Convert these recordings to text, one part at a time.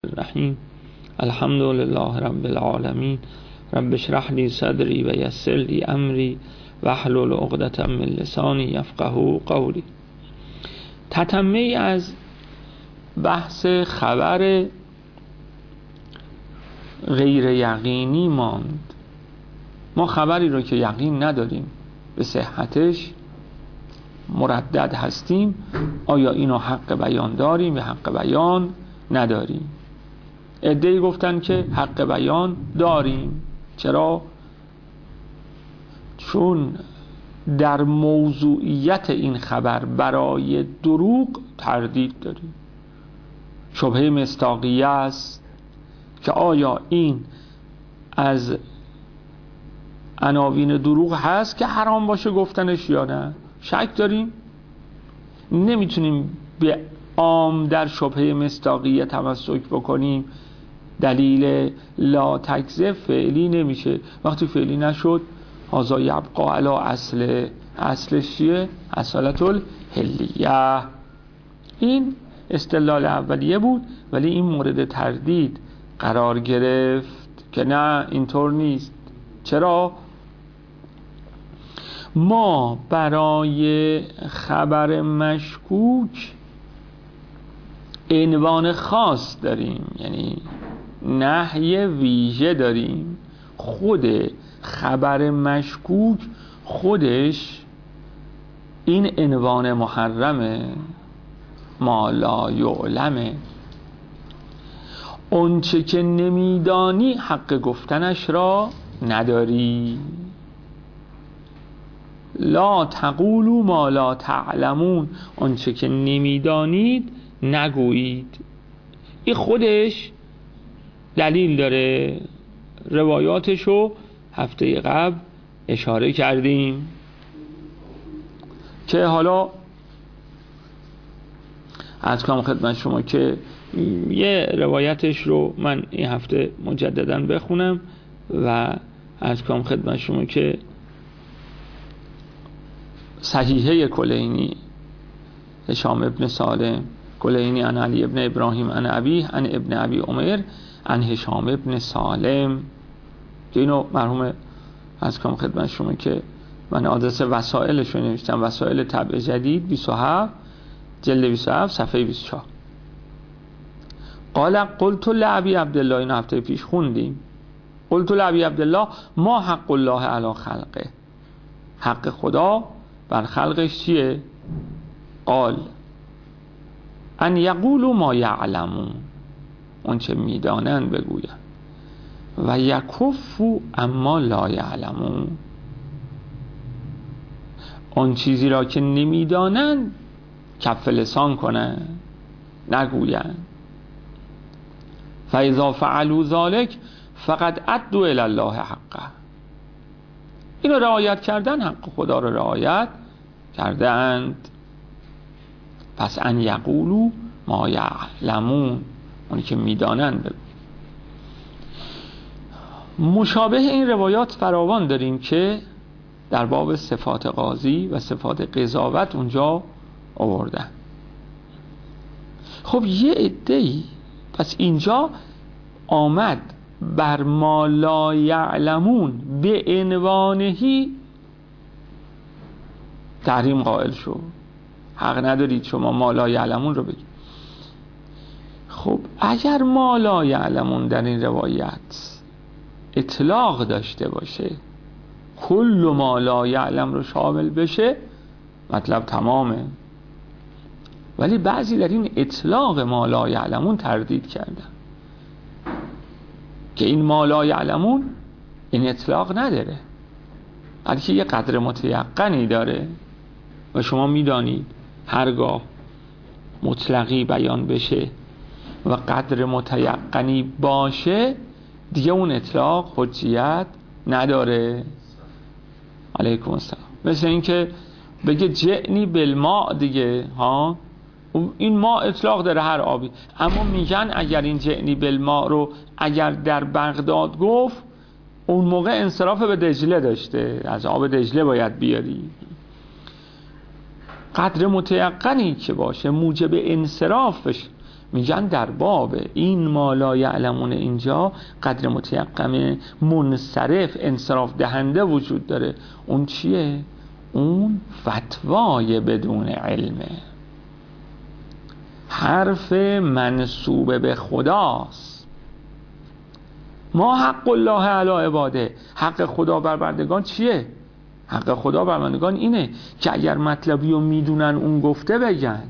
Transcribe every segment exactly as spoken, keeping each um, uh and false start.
الرحیم الحمد لله رب العالمین رب اشرح لی صدری و یسر لی امری واحلل عقدة من لسانی یفقهوا قولی. تتمه از بحث خبر غیر یقینی ماند. ما خبری رو که یقین نداریم به صحتش مردد هستیم، آیا اینو حق بیان داریم یا حق بیان نداریم؟ عده‌ای گفتن که حق بیان داریم. چرا؟ چون در موضوعیت این خبر برای دروغ تردید داریم. شبهه مصداقیه است که آیا این از عناوین دروغ هست که حرام باشه گفتنش یا نه؟ شک داریم، نمیتونیم به عام در شبهه مصداقیه تمسک بکنیم. دلیل لا تکذب فعلی نمیشه. وقتی فعلی نشد هذا یبقى علی اصل اصلش چیه؟ اصالت الحلیه. این استدلال اولیه بود، ولی این مورد تردید قرار گرفت که نه اینطور نیست. چرا؟ ما برای خبر مشکوک عنوان خاص داریم، یعنی نهی ویژه داریم. خود خبر مشکوک خودش این عنوان محرمه، ما لا یعلمه. اون چه که نمیدانی حق گفتنش را نداری. لا تقولوا ما لا تعلمون، اون چه که نمیدانید نگویید. این خودش دلیل داره. روایاتشو هفته قبل اشاره کردیم که حالا از کنم خدمت شما که یه روایتش رو من این هفته مجددا بخونم و از کنم خدمت شما که صحیحه کلینی هشام ابن سالم کلینی عن علی ابن ابراهیم عن ابیه عن ابن ابی عمر عن هشام ابن سالم، که اینو مرحوم از کنم خدمت شما که من آدرس وسائلش رو نوشتم، وسائل طبع جدید بیست و هفت جلد بیست و هفت صفحه بیست و چهار. قال قلت لابی عبدالله، این هفته پیش خوندیم. قلت لابی عبدالله ما حق الله علی خلقه، حق خدا بر خلقش چیه؟ قال ان یقولوا ما یعلمون، اون چه میدانن بگوین، و یکفوا اما لا یعلمون، اون چیزی را که نمیدانن کف لسان کنن نگوین. فاذا فعلوا ذلك فقد ادوا الی الله حقه، اینو رعایت کردن، حق خدا رو رعایت کردند. پس ان یقولوا ما یعلمون، اونی که میدانن بگو. مشابه این روایات فراوان داریم که در باب صفات قاضی و صفات قضاوت اونجا آوردن. خب یه عده‌ای پس اینجا آمد بر ما لا یعلمون به عنوانهی تحریم قائل شو. حق ندارید شما ما لا یعلمون رو بگید. خب اگر ما لا یعلمون در این روایت اطلاق داشته باشه، کل ما لا یعلم رو شامل بشه، مطلب تمامه. ولی بعضی در این اطلاق ما لا یعلمون تردید کردن که این ما لا یعلمون این اطلاق نداره، بلکه یه قدر متیقنی داره. و شما میدانید هرگاه مطلقی بیان بشه و قدر متیقنی باشه دیگه اون اطلاق حجیت نداره. علیکم السلام. مثل این که بگه جئنی بالماء دیگه، ها این ما اطلاق داره هر آبی، اما میگن اگر این جئنی بالماء رو اگر در بغداد گفت اون موقع انصراف به دجله داشته، از آب دجله باید بیاری. قدر متیقنی که باشه موجب انصراف میگن در باب این ما لا یعلمون اینجا قدر متیقن منصرف انصراف دهنده وجود داره. اون چیه؟ اون فتوای بدون علمه، حرف منسوب به خداست. ما حق الله علی عباده، حق خدا بر بندگان چیه؟ حق خدا بر بندگان اینه که اگر مطلبی رو میدونن اون گفته بگن،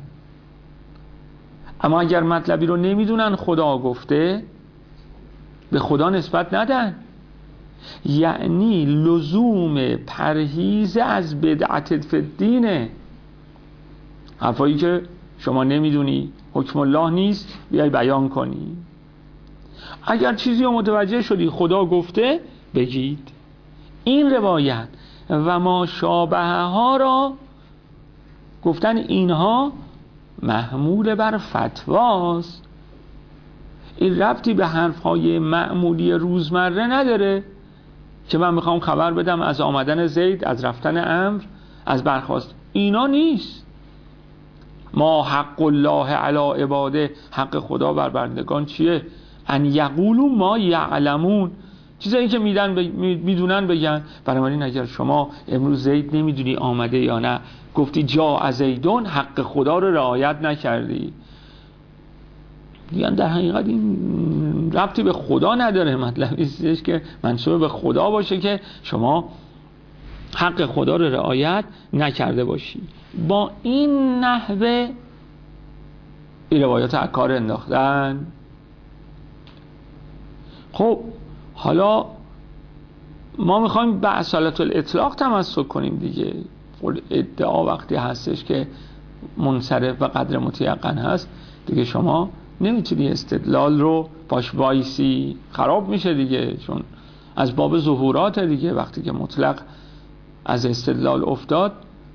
اما اگر مطلبی رو نمیدونن خدا گفته به خدا نسبت ندن. یعنی لزوم پرهیز از بدعت فی الدینه. حرفایی که شما نمیدونی حکم الله نیست بیای بیان کنی. اگر چیزی رو متوجه شدی خدا گفته بگید. این روایت و ما شابه ها را گفتن اینها محمول بر فتواست. این ربطی به حرفهای معمولی روزمره نداره که من میخوام خبر بدم از آمدن زید، از رفتن عمرو، از برخاست. اینا نیست. ما حق الله علی عباده، حق خدا بر بندگان چیه؟ ان یقولوا ما یعلمون، چیزایی که میدن ب... میدونن بگن. بنابراین اگر شما امروز زید نمیدونی آمده یا نه، گفتی جا از زیدون، حق خدا رو رعایت نکردی. یعنی در حقیقت این ربطی به خدا نداره، مطلبی است که منسوب به خدا باشه که شما حق خدا رو رعایت نکرده باشی. با این نحوه این روایات عکار انداختن. خب حالا ما میخوایم به اصالت الاطلاق تمسک کنیم دیگه. ادعا وقتی هستش که منصرف و قدر متیقن هست دیگه، شما نمیتونی استدلال رو باش وایسی، خراب میشه دیگه، چون از باب ظهورات دیگه. وقتی که مطلق از استدلال افتاد،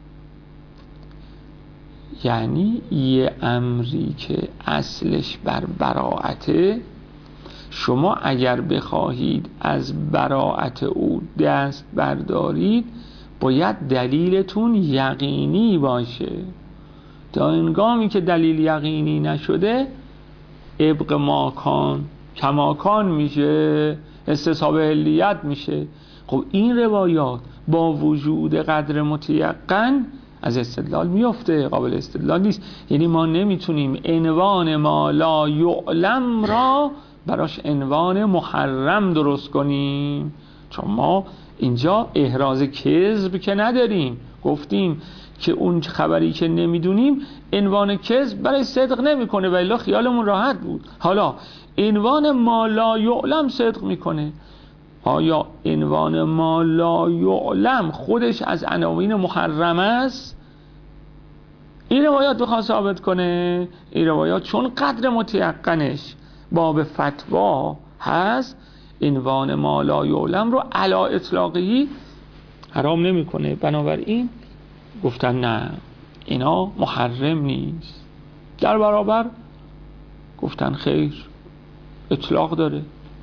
یعنی یه امری که اصلش بر براعته، شما اگر بخواهید از براعت او دست بردارید باید دلیلتون یقینی باشه. تا هنگامی که دلیل یقینی نشده ابق ماکان کماکان میشه، استصحاب علیت میشه. خب این روایات با وجود قدر متیقن از استدلال میفته، قابل استدلال نیست. یعنی ما نمیتونیم عنوان ما لا یعلم را براش عنوان محرم درست کنیم، چون ما اینجا احراز کذب که نداریم. گفتیم که اون خبری که نمیدونیم عنوان کذب برای صدق نمیکنه، ولی خیالمون راحت بود. حالا عنوان ما لا یعلم صدق میکنه. آیا عنوان ما لا یعلم خودش از عناوین محرم است؟ این روایات بخواد ثابت کنه، این روایات چون قدر متیقنش باب فتوا هست، عنوان ما لا یعلم رو علی اطلاقی حرام نمیکنه. بنابراین گفتن نه، اینا محرم نیست. در برابر گفتن خیر، اطلاق داره.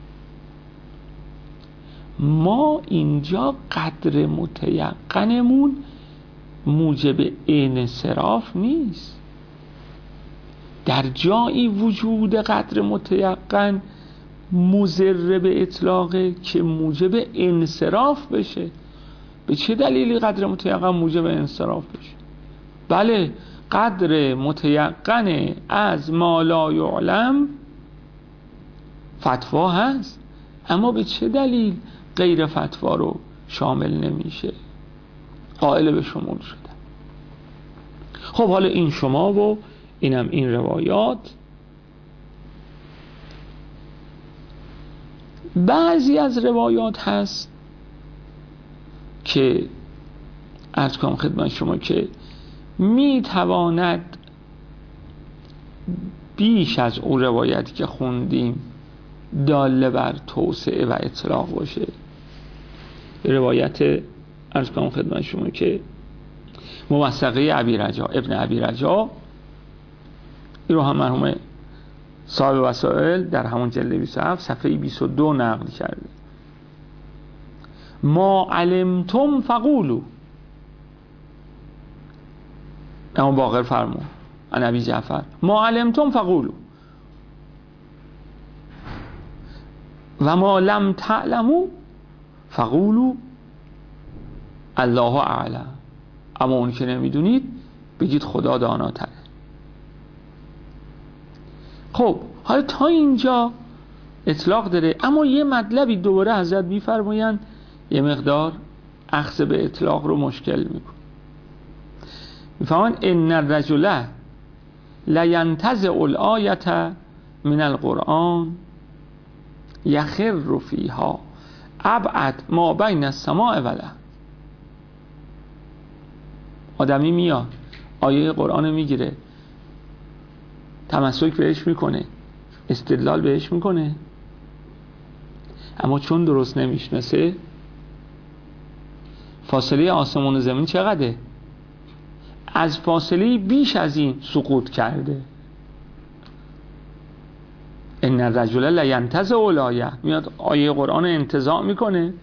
ما اینجا قدر متیقنمون موجب انصراف نیست. در جایی وجود قدر متیقن مضر به اطلاقه که موجب انصراف بشه. به چه دلیلی قدر متیقن موجب انصراف بشه؟ بله، قدر متیقن از ما لا یعلم فتوا هست، اما به چه دلیل غیر فتوا رو شامل نمیشه، قائل به شمول شده. خب حالا این شما و اینم این روایات. بعضی از روایات هست که عرض کنم خدمت شما که می تواند بیش از اون روایتی که خوندیم داله بر توسعه و اطلاق باشه. روایت عرض کنم خدمت شما که موثقه ابی رجا ابن ابی رجا، این رو هم مرحوم صاحب وسائل در همون جلد بیست و هفت صفحه بیست و دو نقل کرده. ما علمتم فقولو، امام باقر فرمود ان ابی جعفر ما علمتم فقولو، و ما لم تعلمو فقولو الله اعلم، اما اون که نمیدونید بگید خدا داناتره. خب حالا تا اینجا اطلاق داره، اما یه مطلبی دوباره حضرت میفرمایند یه مقدار اخذ به اطلاق رو مشکل میکن. میفهمن ان الرجل لینتزع الآیة من القرآن یخر فیها ابعد ما بین السماء و الارض. آدمی میاد آیه قرآن میگیره، تمسک بهش میکنه، استدلال بهش میکنه، اما چون درست نمیشناسه فاصله آسمان و زمین چقدره؟ از فاصله بیش از این سقوط کرده. ان الرجل لینتزع الآیة، میاد آیه قرآن انتزاع میکنه.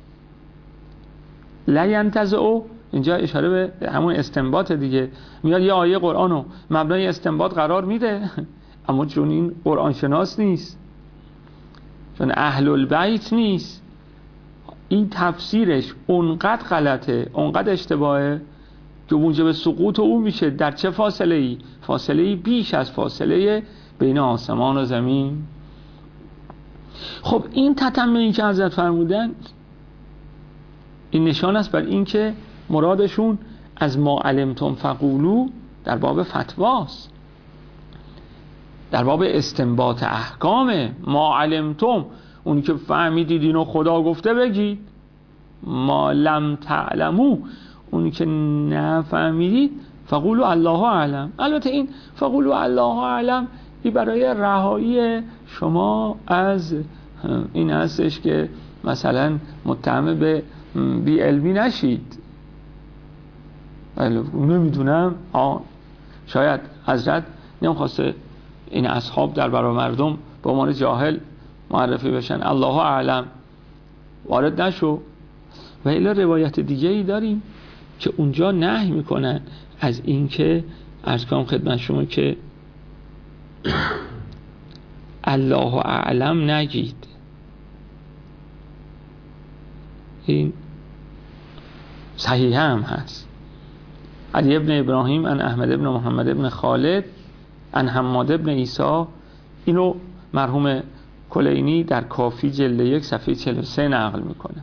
لینتزع اینجا اشاره به همون استنباط دیگه، میاد یه آیه قرآن رو مبنای استنباط قرار میده، اما چون این قرآن شناس نیست، چون اهل البیت نیست، این تفسیرش اونقدر غلطه، اونقدر اشتباهه که موجب سقوط او میشه. در چه فاصله ای؟ فاصله ای بیش از فاصله بین آسمان و زمین. خب این تتمه این که حضرت فرمودن این نشان است بر این که مرادشون از ما علمتم فقولو در باب فتواست، در باب استنباط احکام. ما علمتم اونی که فهمیدید اینو خدا گفته بگید، ما لم تعلمو اونی که نفهمیدید فقولو الله اعلم. البته این فقولو الله اعلم این برای رهایی شما از این هستش که مثلا متهم به بی علمی نشید. نمیدونم آه شاید حضرت نمیخواسته این اصحاب در برای مردم به عنوان جاهل معرفی بشن، الله اعلم وارد نشو. و الا روایت دیگه ای داریم که اونجا نهی میکنن از این که عرض کنم خدمت شما که الله اعلم نگید. این صحیح هم هست. علی ابن ابراهیم ان احمد ابن محمد ابن خالد ان حماد ابن عیسی، اینو مرحوم کلینی در کافی جلد یک صفحه چهل و سه نقل میکنه.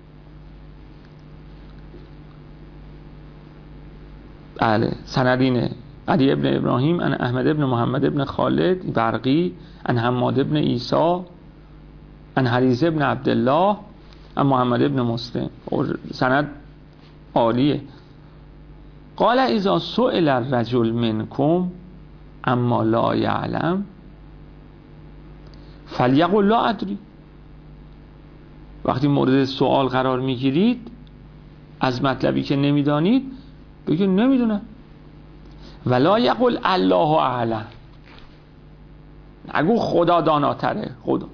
بله سندینه. علی ابن ابراهیم ان احمد ابن محمد ابن خالد برقی ان حماد ابن عیسی ان حریز ابن عبدالله ان محمد ابن مسلم. سند عالیه. قال اذا سئل الرجل منکم اما لا یعلم فلیقل لا ادری. وقتی مورد سوال قرار میگیرید از مطلبی که نمیدانید بگید نمیدونم. ولا یقل الله اعلم، نگو خدا داناتره. خدا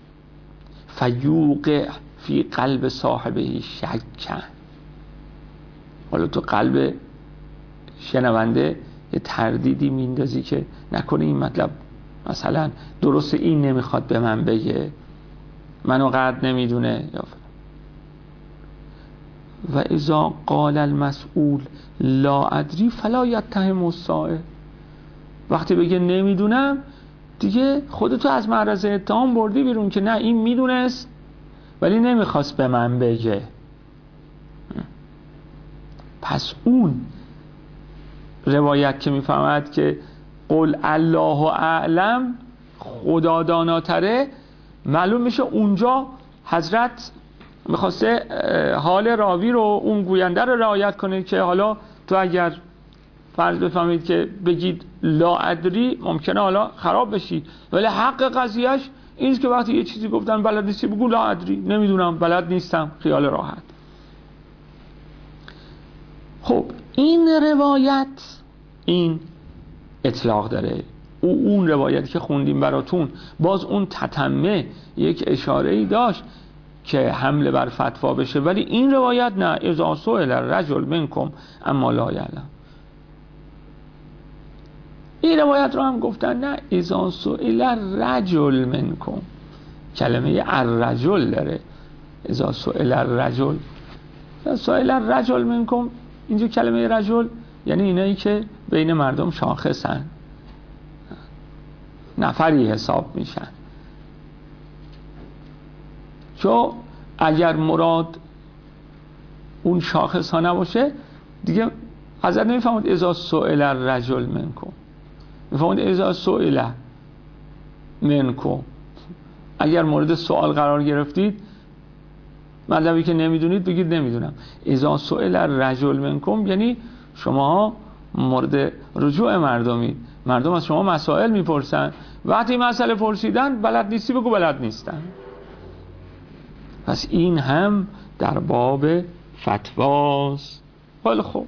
فیوقع فی قلب صاحبه شکن. حالا تو قلب شنونده یه تردیدی میندازی که نکنه این مطلب مثلا درست این نمیخواد به من بگه، منو قد نمیدونه. و اذا قال المسئول لا ادری فلا یتهم السائل. وقتی بگه نمیدونم دیگه خودتو از معرض اتهام بردی بیرون که نه این میدونست ولی نمیخواست به من بگه. پس اون روایت که میفهمد که قل الله اعلم خدا داناتره، معلوم میشه اونجا حضرت میخواسته حال راوی رو، اون گوینده رو رعایت کنه که حالا تو اگر فرض بفهمید که بگید لا ادری ممکنه حالا خراب بشی، ولی حق قضیهش اینست که وقتی یه چیزی گفتن بلد نیستی بگو لا ادری، نمیدونم بلد نیستم، خیال راحت. خب این روایت این اطلاق داره. او اون روایتی که خوندیم براتون باز اون تتمه یک اشاره‌ای داشت که حمله بر فتوا بشه، ولی این روایت نه. اذا سئل الرجل منکم اما لا یعلم. این روایت رو هم گفتن نه اذا سئل الرجل منکم، کلمه الرجل داره. اذا سئل الرجل، سئل الرجل منکم، اینجا کلمه رجل یعنی اینایی که بین مردم شاخصن، نفری حساب میشن. چون اگر مراد اون شاخص ها نباشه دیگه حضرت نمیفهمید اذا سئل الرجل منکم، میفهمید اذا سئل منکم. اگر مورد سوال قرار گرفتید مطلبی که نمیدونید بگید نمیدونم. اذا سئل الرجل منکم یعنی شما مورد رجوع مردمید، مردم از شما مسائل میپرسن، وقتی مسئله پرسیدن بلد نیستی بگو بلد نیستن. پس این هم در باب فتواست. خیلی خوب،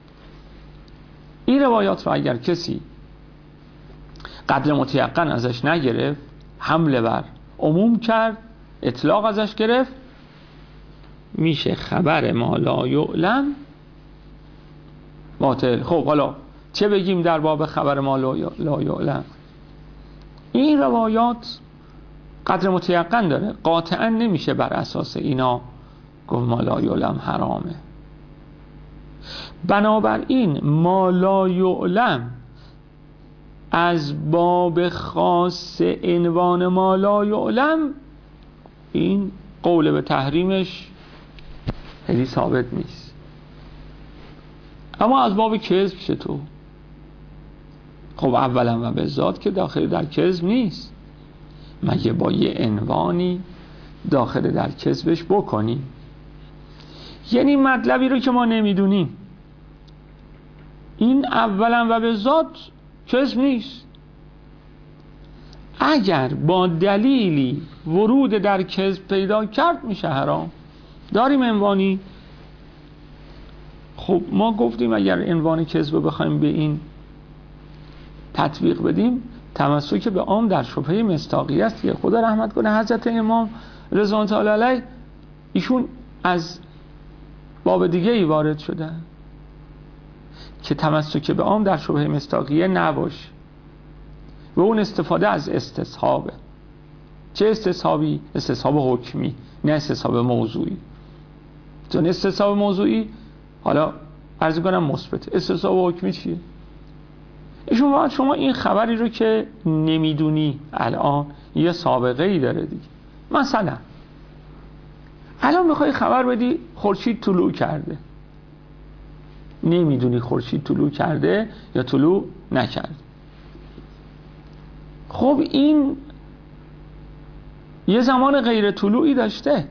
این روایات رو اگر کسی قدر متیقن ازش نگرفت، حمله بر عموم کرد، اطلاق ازش گرفت، میشه خبر ما لا یعلم باطل. خب حالا چه بگیم در باب خبر ما لا یعلم؟ این روایات قدر متیقن داره، قاطعا نمیشه بر اساس اینا گفت ما لا یعلم حرامه. بنابراین ما لا یعلم از باب خاص عنوان ما لا یعلم، این قول به تحریمش خیلی ثابت نیست. اما از باب کذب چطور؟ خب اولا و به ذات که داخل در کذب نیست، مگه با یه عنوانی داخل در کذبش بکنی؟ یعنی مطلبی رو که ما نمیدونیم، این اولا و به ذات کذب نیست. اگر با دلیلی ورود در کذب پیدا کرد میشه حرام. داریم عنوانی، خب ما گفتیم اگر عنوان کذب رو بخوایم به این تطبیق بدیم، تمسک به عام در شبهه مصداقیه است که خدا رحمت کنه حضرت امام رضوان تعالی علیه، ایشون از باب دیگه ای وارد شده که تمسک به عام در شبهه مصداقیه نباشه و اون استفاده از استصحابه. چه استصحابی؟ استصحاب حکمی، نه استصحاب موضوعی. چون استصحاب موضوعی حالا عرض کنم مثبت، استصحاب حکمی چیه؟ ایشون باید شما این خبری رو که نمیدونی الان یه سابقه ای داره دیگه. مثلا الان میخوای خبر بدی خورشید طلوع کرده، نمیدونی خورشید طلوع کرده یا طلوع نکرده. خب این یه زمان غیر طلوعی داشته.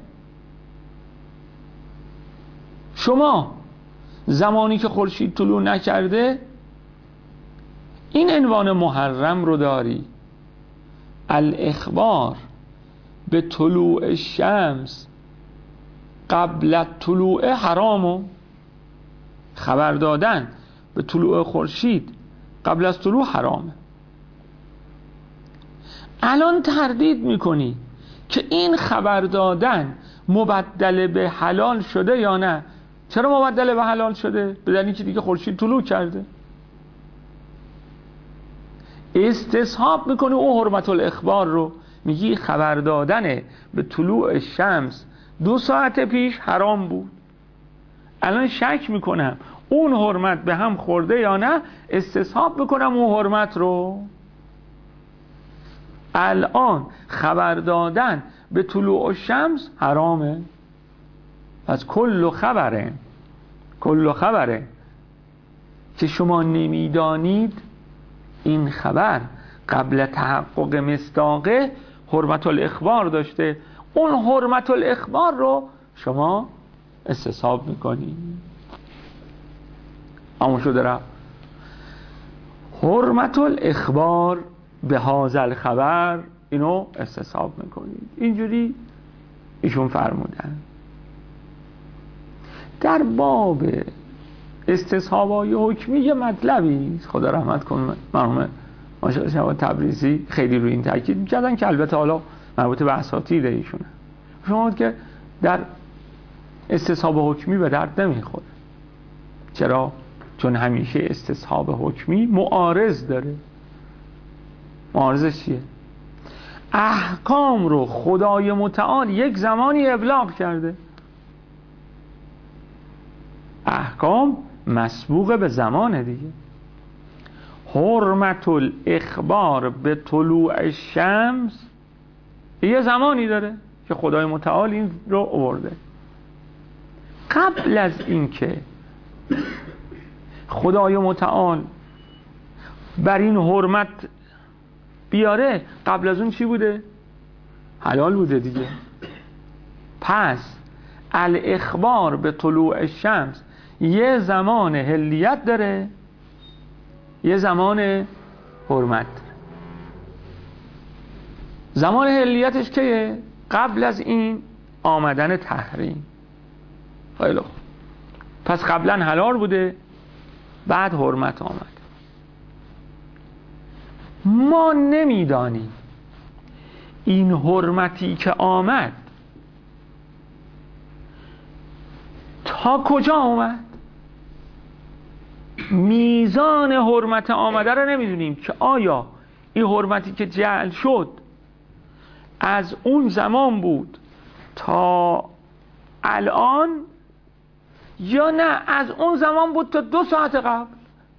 شما زمانی که خورشید طلوع نکرده این عنوان محرم رو داری، الاخبار به طلوع شمس قبل طلوع حرامو، خبر دادن به طلوع خورشید قبل از طلوع حرامه. الان تردید میکنی که این خبر دادن مبدل به حلال شده یا نه. چرا مبدل به حلال شده؟ به دلیلی که دیگه خورشید طلوع کرده. استصحاب میکنی او حرمت الاخبار رو، میگی خبر دادن به طلوع شمس دو ساعت پیش حرام بود، الان شک میکنم اون حرمت به هم خورده یا نه، استصحاب میکنم اون حرمت رو. الان خبر دادن به طلوع شمس حرامه. پس کل خبره کل خبره که شما نمیدانید این خبر قبل تحقق مصداقه حرمت الاخبار داشته، اون حرمت الاخبار رو شما استصحاب میکنید. اما شده رفت حرمت الاخبار به هذا خبر، اینو استصحاب میکنید. اینجوری ایشون فرمودن. در باب استصحابای حکمی یه مطلبی خدا رحمت کنه مرحوم ماشاءالله شهاب تبریزی خیلی روی این تاکید می‌کردن که البته حالا مربوط به اساتید ایشونه. شما که در استصحاب حکمی به درد نمیخوره. چرا؟ چون همیشه استصحاب حکمی معارض داره. معارضش چیه؟ احکام رو خدای متعال یک زمانی ابلاغ کرده. احکام مسبوق به زمان دیگه. حرمت الاخبار به طلوع الشمس یه زمانی داره که خدای متعال این رو آورده. قبل از این که خدای متعال بر این حرمت بیاره، قبل از اون چی بوده؟ حلال بوده دیگه. پس الاخبار به طلوع الشمس یه زمان حلیت داره، یه زمان حرمت داره. زمان حلیتش کیه؟ قبل از این آمدن تحریم. خیلی خوب. پس قبلا حلال بوده، بعد حرمت آمد. ما نمیدانیم این حرمتی که آمد تا کجا آمد. میزان حرمت آمده رو نمیدونیم که آیا این حرمتی که جعل شد از اون زمان بود تا الان یا نه از اون زمان بود تا دو ساعت قبل.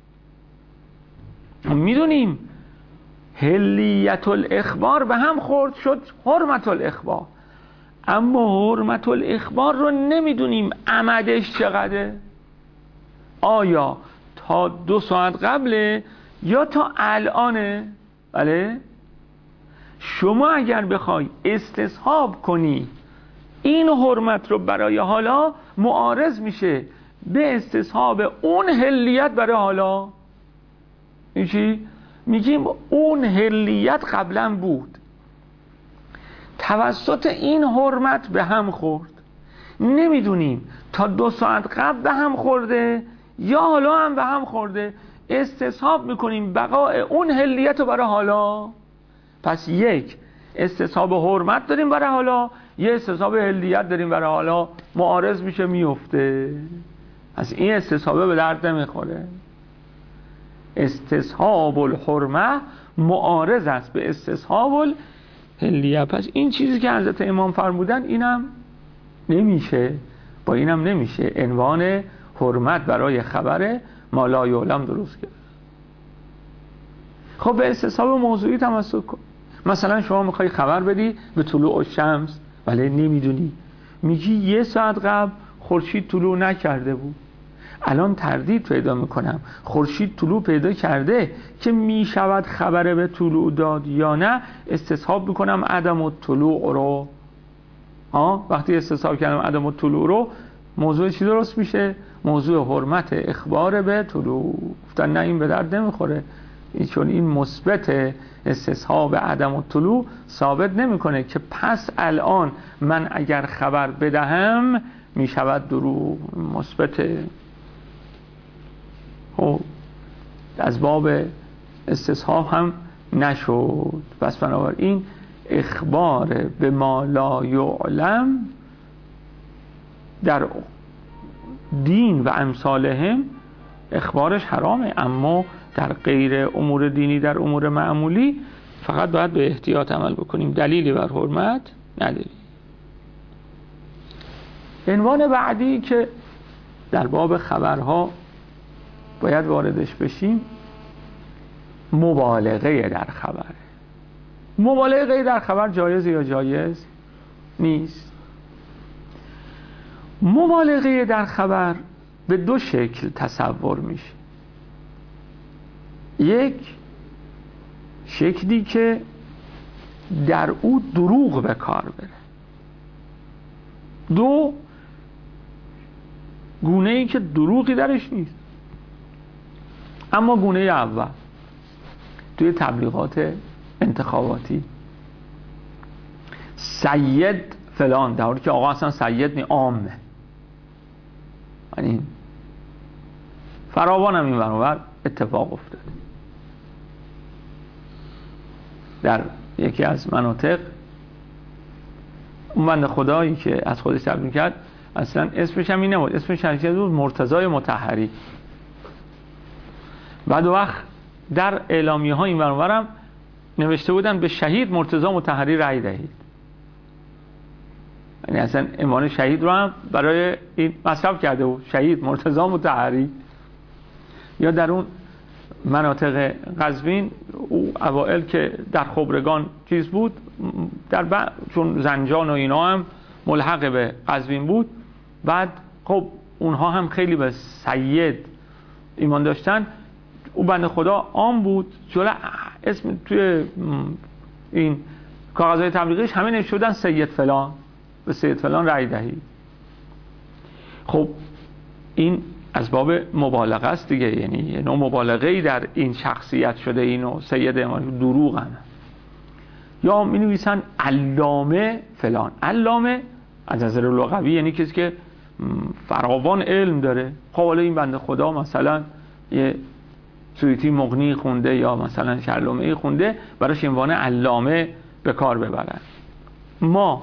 میدونیم حلیت الاخبار به هم خورد شد حرمت الاخبار، اما حرمت الاخبار رو نمیدونیم عمدش چقدره. آیا تا دو ساعت قبله یا تا الانه؟ بله. شما اگر بخوای استصحاب کنی این حرمت رو برای حالا، معارض میشه به استصحاب اون حلیت برای حالا. این چی؟ میگیم اون حلیت قبلا بود، توسط این حرمت به هم خورد. نمیدونیم تا دو ساعت قبل به هم خورده یا حالا هم به هم خورده. استصحاب میکنیم بقای اون حلیت رو برای حالا. پس یک استصحاب حرمت داریم برای حالا، یه استصحاب حلیت داریم برای حالا، معارض میشه میفته. پس این استصحابه به درد نمیخوره. استصحاب الحرمه معارض است به استصحاب الحلیه. پس این چیزی که حضرت امام فرمودن اینم نمیشه، با اینم نمیشه عنوان حرمت برای خبر ما لا یعلم درست کرد. خب به استصحاب موضوعی تمسک کن. مثلا شما میخوای خبر بدی به طلوع الشمس، ولی نمیدونی، میگی یه ساعت قبل خورشید طلوع نکرده بود. الان تردید پیدا میکنم خورشید طلوع پیدا کرده که میشود خبر به طلوع داد یا نه، استصحاب میکنم عدم الطلوع رو. آه وقتی استصحاب کردم عدم الطلوع رو، موضوع چی درست میشه؟ موضوع حرمت اخبار به طلوع. گفتن نه این به درد نمیخوره، چون این مثبت استصحاب عدم الطلوع ثابت نمیکنه که پس الان من اگر خبر بدهم میشود دروغ. مثبت خب از باب استصحاب هم نشد. پس بنابراین اخبار به ما لا یعلم در دین و امثالهم اخبارش حرامه، اما در غیر امور دینی، در امور معمولی فقط باید به احتیاط عمل بکنیم. دلیلی بر حرمت نداریم. عنوان بعدی که در باب خبرها باید واردش بشیم مبالغه در خبر. مبالغه در خبر جایز یا جایز نیست؟ مبالغه در خبر به دو شکل تصور میشه. یک شکلی که در او دروغ به کار بره. دو گونه ای که دروغی درش نیست. اما گونه اول توی تبلیغات انتخاباتی سید فلان، در حالی که آقا اصلا سید نی، عامه. یعنی فراوان هم این برابر اتفاق افتاد. در یکی از مناطق اون بنده خدایی که از خودش تبلیغ کرد اصلا اسمش هم این نبود، اسمش شرکت بود مرتضای مطهری. بعد وقت در اعلامیه ها این برابرم نوشته بودن به شهید مرتضی مطهری رأی دهید. یعنی اصلا عنوان شهید رو هم برای این مصرف کرده بود، شهید مرتضی مطهری. یا در اون مناطق قزوین او اوائل که در خبرگان چیز بود، در بعد چون زنجان و اینا هم ملحق به قزوین بود، بعد خب اونها هم خیلی به سید ایمان داشتن. او بنده خدا عام بود، جلو اسم توی این کاغذهای تبلیغیش همه نوشته بودن سید فلان، به سید فلان رأی دهید. خب این از باب مبالغه است دیگه، یعنی یه نوع مبالغه‌ای در این شخصیت شده، اینو سید امام دروغ هم. یا می نویسن علامه فلان. علامه از نظر لغوی یعنی کسی که فراوان علم داره. خب حالا این بنده خدا مثلا یه سویتی مغنی خونده یا مثلا شرلومه‌ای خونده، براش عنوان علامه به کار ببرن. ما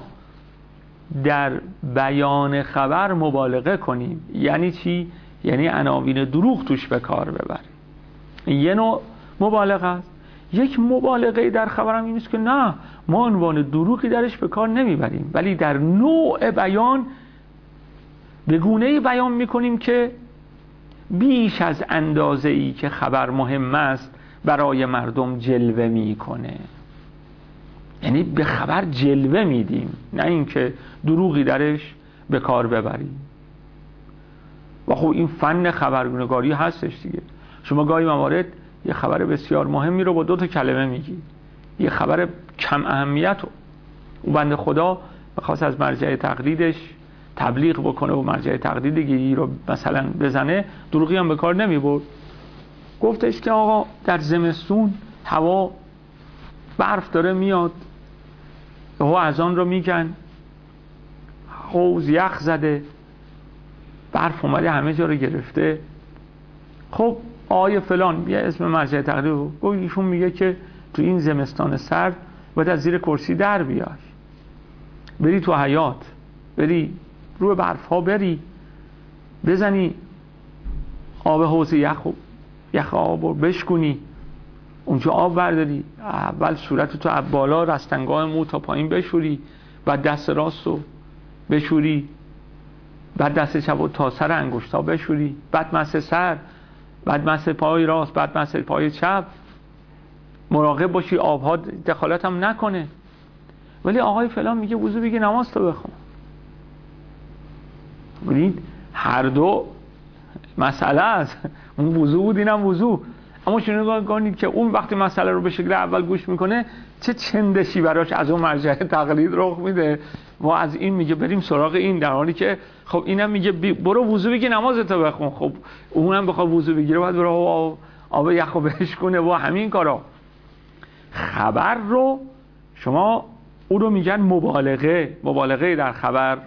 در بیان خبر مبالغه کنیم یعنی چی؟ یعنی عناوین دروغ توش به کار ببریم. یه نوع مبالغه است. یک مبالغه در خبر هم این است که نه، ما عنوان دروغی درش به کار نمیبریم، ولی در نوع بیان به گونه‌ای بیان میکنیم که بیش از اندازه‌ای که خبر مهم است برای مردم جلوه میکنه. یعنی به خبر جلوه میدیم، نه اینکه دروغی درش به کار ببریم. و خب این فن خبرنگاری هستش دیگه. شما گاهی موارد یه خبر بسیار مهمی رو با دو تا کلمه میگی، یه خبر کم اهمیت رو اون بنده خدا بخواست از مرجع تقلیدش تبلیغ بکنه و مرجع تقلیدی رو مثلا بزنه، دروغی هم به کار نمیبرد. گفتش که آقا در زمستون هوا برف داره میاد، هوا از آن رو میگن، حوض یخ زده، برف اومده همه جا رو گرفته. خب آیه فلان یه اسم مرجع تقلید بود، گفت ایشون میگه که تو این زمستان سرد باید از زیر کرسی در بیای، بری تو حیاط، بری روی برف ها، بری بزنی آب حوض یخ یخ آب رو بشکنی، اونجا آب برداری، اول صورت تو از بالا رستنگاه مو تا پایین بشوری، بعد دست راست رو بشوری، بعد دست چپ رو تا سر انگشتا بشوری، بعد مس سر، بعد مس پای راست، بعد مس پای چپ. مراقب باشی آبها دخالت هم نکنه. ولی آقای فلان میگه وضو بگی نماز تو بخون. ببینید هر دو مسئله است، اون وضو بود اینم وضو. اما شما نگاه کنید که اون وقتی مسئله رو به شکل اول گوش میکنه چه چندشی براش از اون مرجع تقلید رخ میده و از این میگه بریم سراغ این، در حالی که خب اینم میگه برو وضو بگی نمازتو بخون. خب اونم بخواد وضو بگیره باید بره آب, آب یخو بشکنه و همین کارا. خبر رو شما اون رو میگن مبالغه. مبالغه در خبر،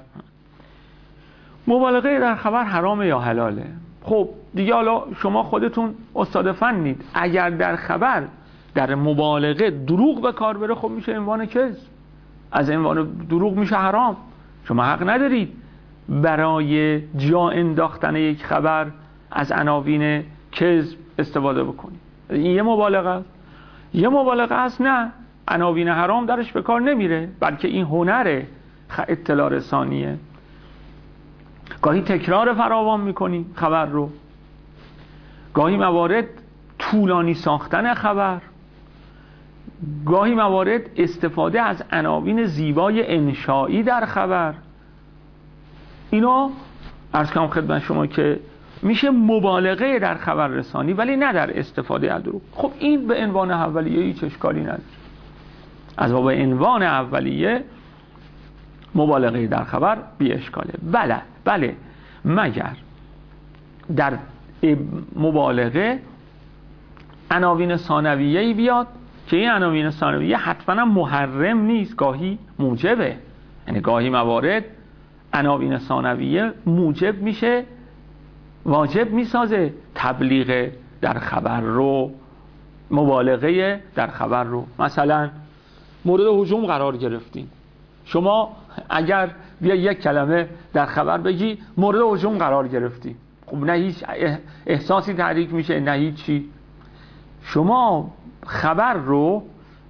مبالغه در خبر حرامه یا حلاله؟ خب دیگه حالا شما خودتون استاد فنید. اگر در خبر در مبالغه دروغ به کار بره، خب میشه عنوان کذب. از عنوان دروغ میشه حرام. شما حق ندارید برای جا انداختن یک خبر از عناوین کذب استفاده بکنید. این یه مبالغه است. یه مبالغه است نه، عناوین حرام درش به کار نمیره، بلکه این هنر اطلاع رسانیه. گاهی تکرار فراوان میکنی خبر رو، گاهی موارد طولانی ساختن خبر، گاهی موارد استفاده از عناوین زیبای انشایی در خبر. اینا عرض کنم خدمت شما که میشه مبالغه در خبر رسانی، ولی نه در استفاده از دروغ. خب این به عنوان اولیه هیچ اشکالی نداره. از باب عنوان اولیه مبالغه در خبر بی اشکاله. بله بله مگر در مبالغه عناوین ثانویه‌ای بیاد که این عناوین ثانویه حتما محرم نیست، گاهی موجبه. یعنی گاهی موارد عناوین ثانویه موجب میشه، واجب میسازه تبلیغ در خبر رو، مبالغه در خبر رو. مثلا مورد هجوم قرار گرفتین، شما اگر بیا یک کلمه در خبر بگی مورد هجوم قرار گرفتی، خب نه هیچ احساسی تحریک میشه، نه هیچ چی. شما خبر رو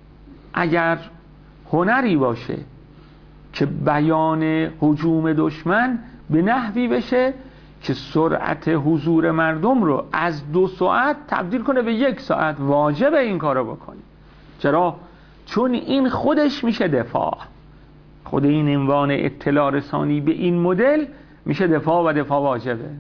اگر هنری باشه که بیان هجوم دشمن به نحوی بشه که سرعت حضور مردم رو از دو ساعت تبدیل کنه به یک ساعت، واجبه این کارو بکنی. چرا؟ چون این خودش میشه دفاع. خود این عنوان اطلاع رسانی به این مدل میشه دفاع و دفاع واجبه.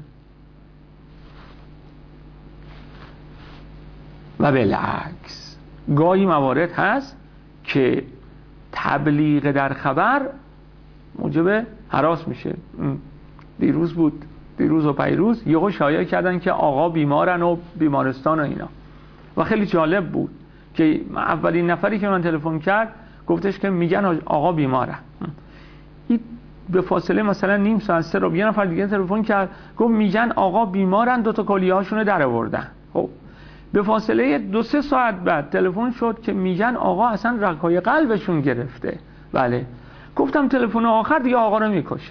و بالعکس گاهی موارد هست که تبلیغ در خبر موجب هراس میشه. دیروز بود دیروز و پیروز یهو شایعه کردن که آقا بیمارن و بیمارستان و اینا، و خیلی جالب بود که اولین نفری که من تلفن کرد گفتش که میگن آقا بیمارن. این به فاصله مثلا نیم ساعت سه رو یه نفر دیگه تلفن کرد گفت میگن آقا بیمارن، دو تا کلیه هاشونو در آوردن. خب به فاصله دو سه ساعت بعد تلفن شد که میگن آقا اصلا رگ‌های قلبشون گرفته. بله گفتم تلفن آخر دیگه آقا رو میکشه.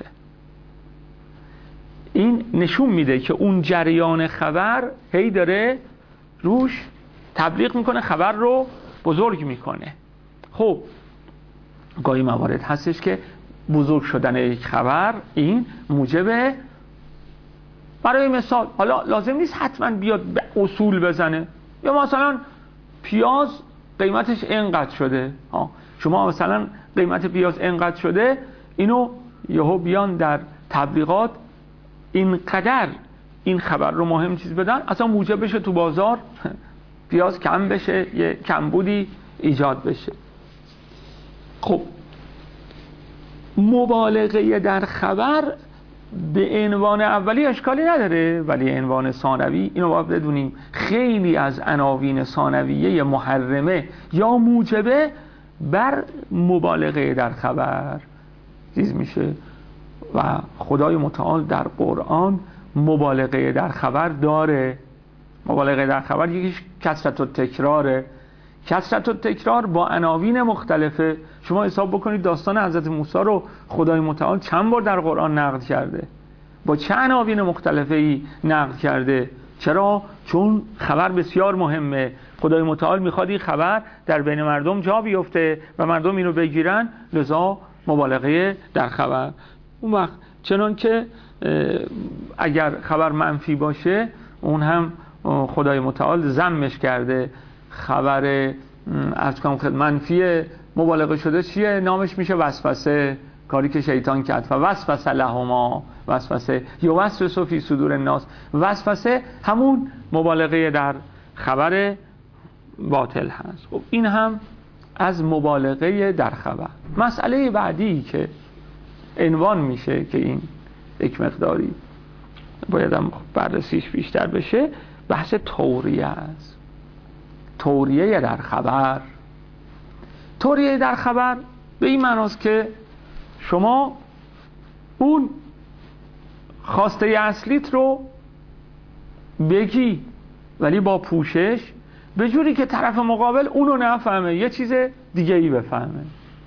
این نشون میده که اون جریان خبر هی داره روش تبلیغ میکنه، خبر رو بزرگ میکنه. خب گاهی موارد هستش که بزرگ شدن یک خبر این موجبه، برای مثال حالا لازم نیست حتما بیاد به اصول بزنه، یا مثلا پیاز قیمتش اینقدر شده، ها شما مثلا قیمت پیاز اینقدر شده، اینو یهو بیان در تبلیغات اینقدر این خبر رو مهم چیز بدن اصلا موجب بشه تو بازار پیاز کم بشه، یه کمبودی ایجاد بشه. خب مبالغه در خبر به عنوان اولی اشکالی نداره، ولی عنوان ثانوی اینو باید بدونیم خیلی از عناوین ثانویه محرمه یا موجبه بر مبالغه در خبر چیز میشه. و خدای متعال در قرآن مبالغه در خبر داره. مبالغه در خبر یکیش کثرت التکراره. کثرت التکرار با عناوین مختلفه. شما حساب بکنید داستان حضرت موسی رو خدای متعال چند بار در قرآن نقل کرده، با چه عناوین مختلفه‌ای نقل کرده. چرا؟ چون خبر بسیار مهمه. خدای متعال میخواد این خبر در بین مردم جا بیفته و مردم اینو بگیرن، لذا مبالغه در خبر. اون وقت چنان که اگر خبر منفی باشه اون هم خدای متعال ذمش کرده. خبر از کام منفی مبالغه شده چیه؟ نامش میشه وسوسه، کاری که شیطان کرد. و وسوسه لهما، وسوسه یا وسوسه فی صدور الناس. وسوسه همون مبالغه در خبر باطل هست. خب این هم از مبالغه در خبر. مسئله بعدی که عنوان میشه که این یک مقداری باید هم بررسیش بیشتر بشه، بحث توریه است. توریه در خبر. توریه در خبر به این معناست که شما اون خواسته اصلیت رو بگی ولی با پوشش، به جوری که طرف مقابل اونو نفهمه، یه چیز دیگه ای بفهمه.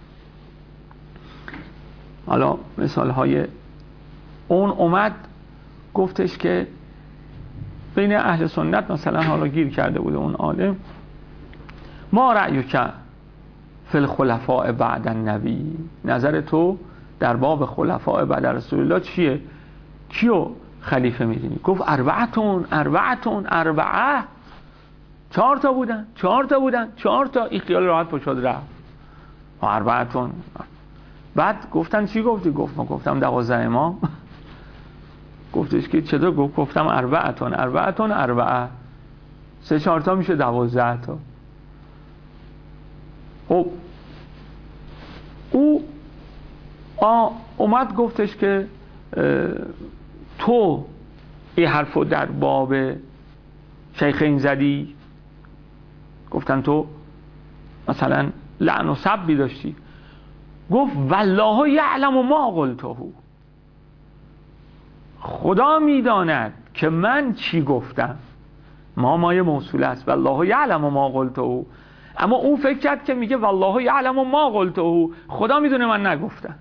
حالا مثال های اون اومد گفتش که بین اهل سنت مثلا حالا گیر کرده بوده اون عالم، ما رأیک فی الخلفاء بعد النبی، نظر تو در باب خلفاء بعد رسول الله چیه؟ کیو خلیفه میدونی؟ گفت اربعتون اربعتون اربعه، چهار تا بودن چهار تا بودن چهار تا. این خیال راحت پشد رفت. اربعتون. بعد گفتن چی گفتی؟ گفت ما گفتم دوازده امام. گفتش که چطور؟ گفت گفتم اربعتون اربعتون اربعه، سه چهار تا میشه دوازده تا. خب او آ اومد گفتش که تو این حرفو در باب شیخین زدی. گفتن تو مثلا لعن و سبی داشتی. گفت والله یعلم ما قلته، خدا میداند که من چی گفتم. ما مایه موصوله است، والله یعلم ما قلته. اما اون فکر کرد که میگه والله یعلم ما قلته، خدا میدونه من نگفتم.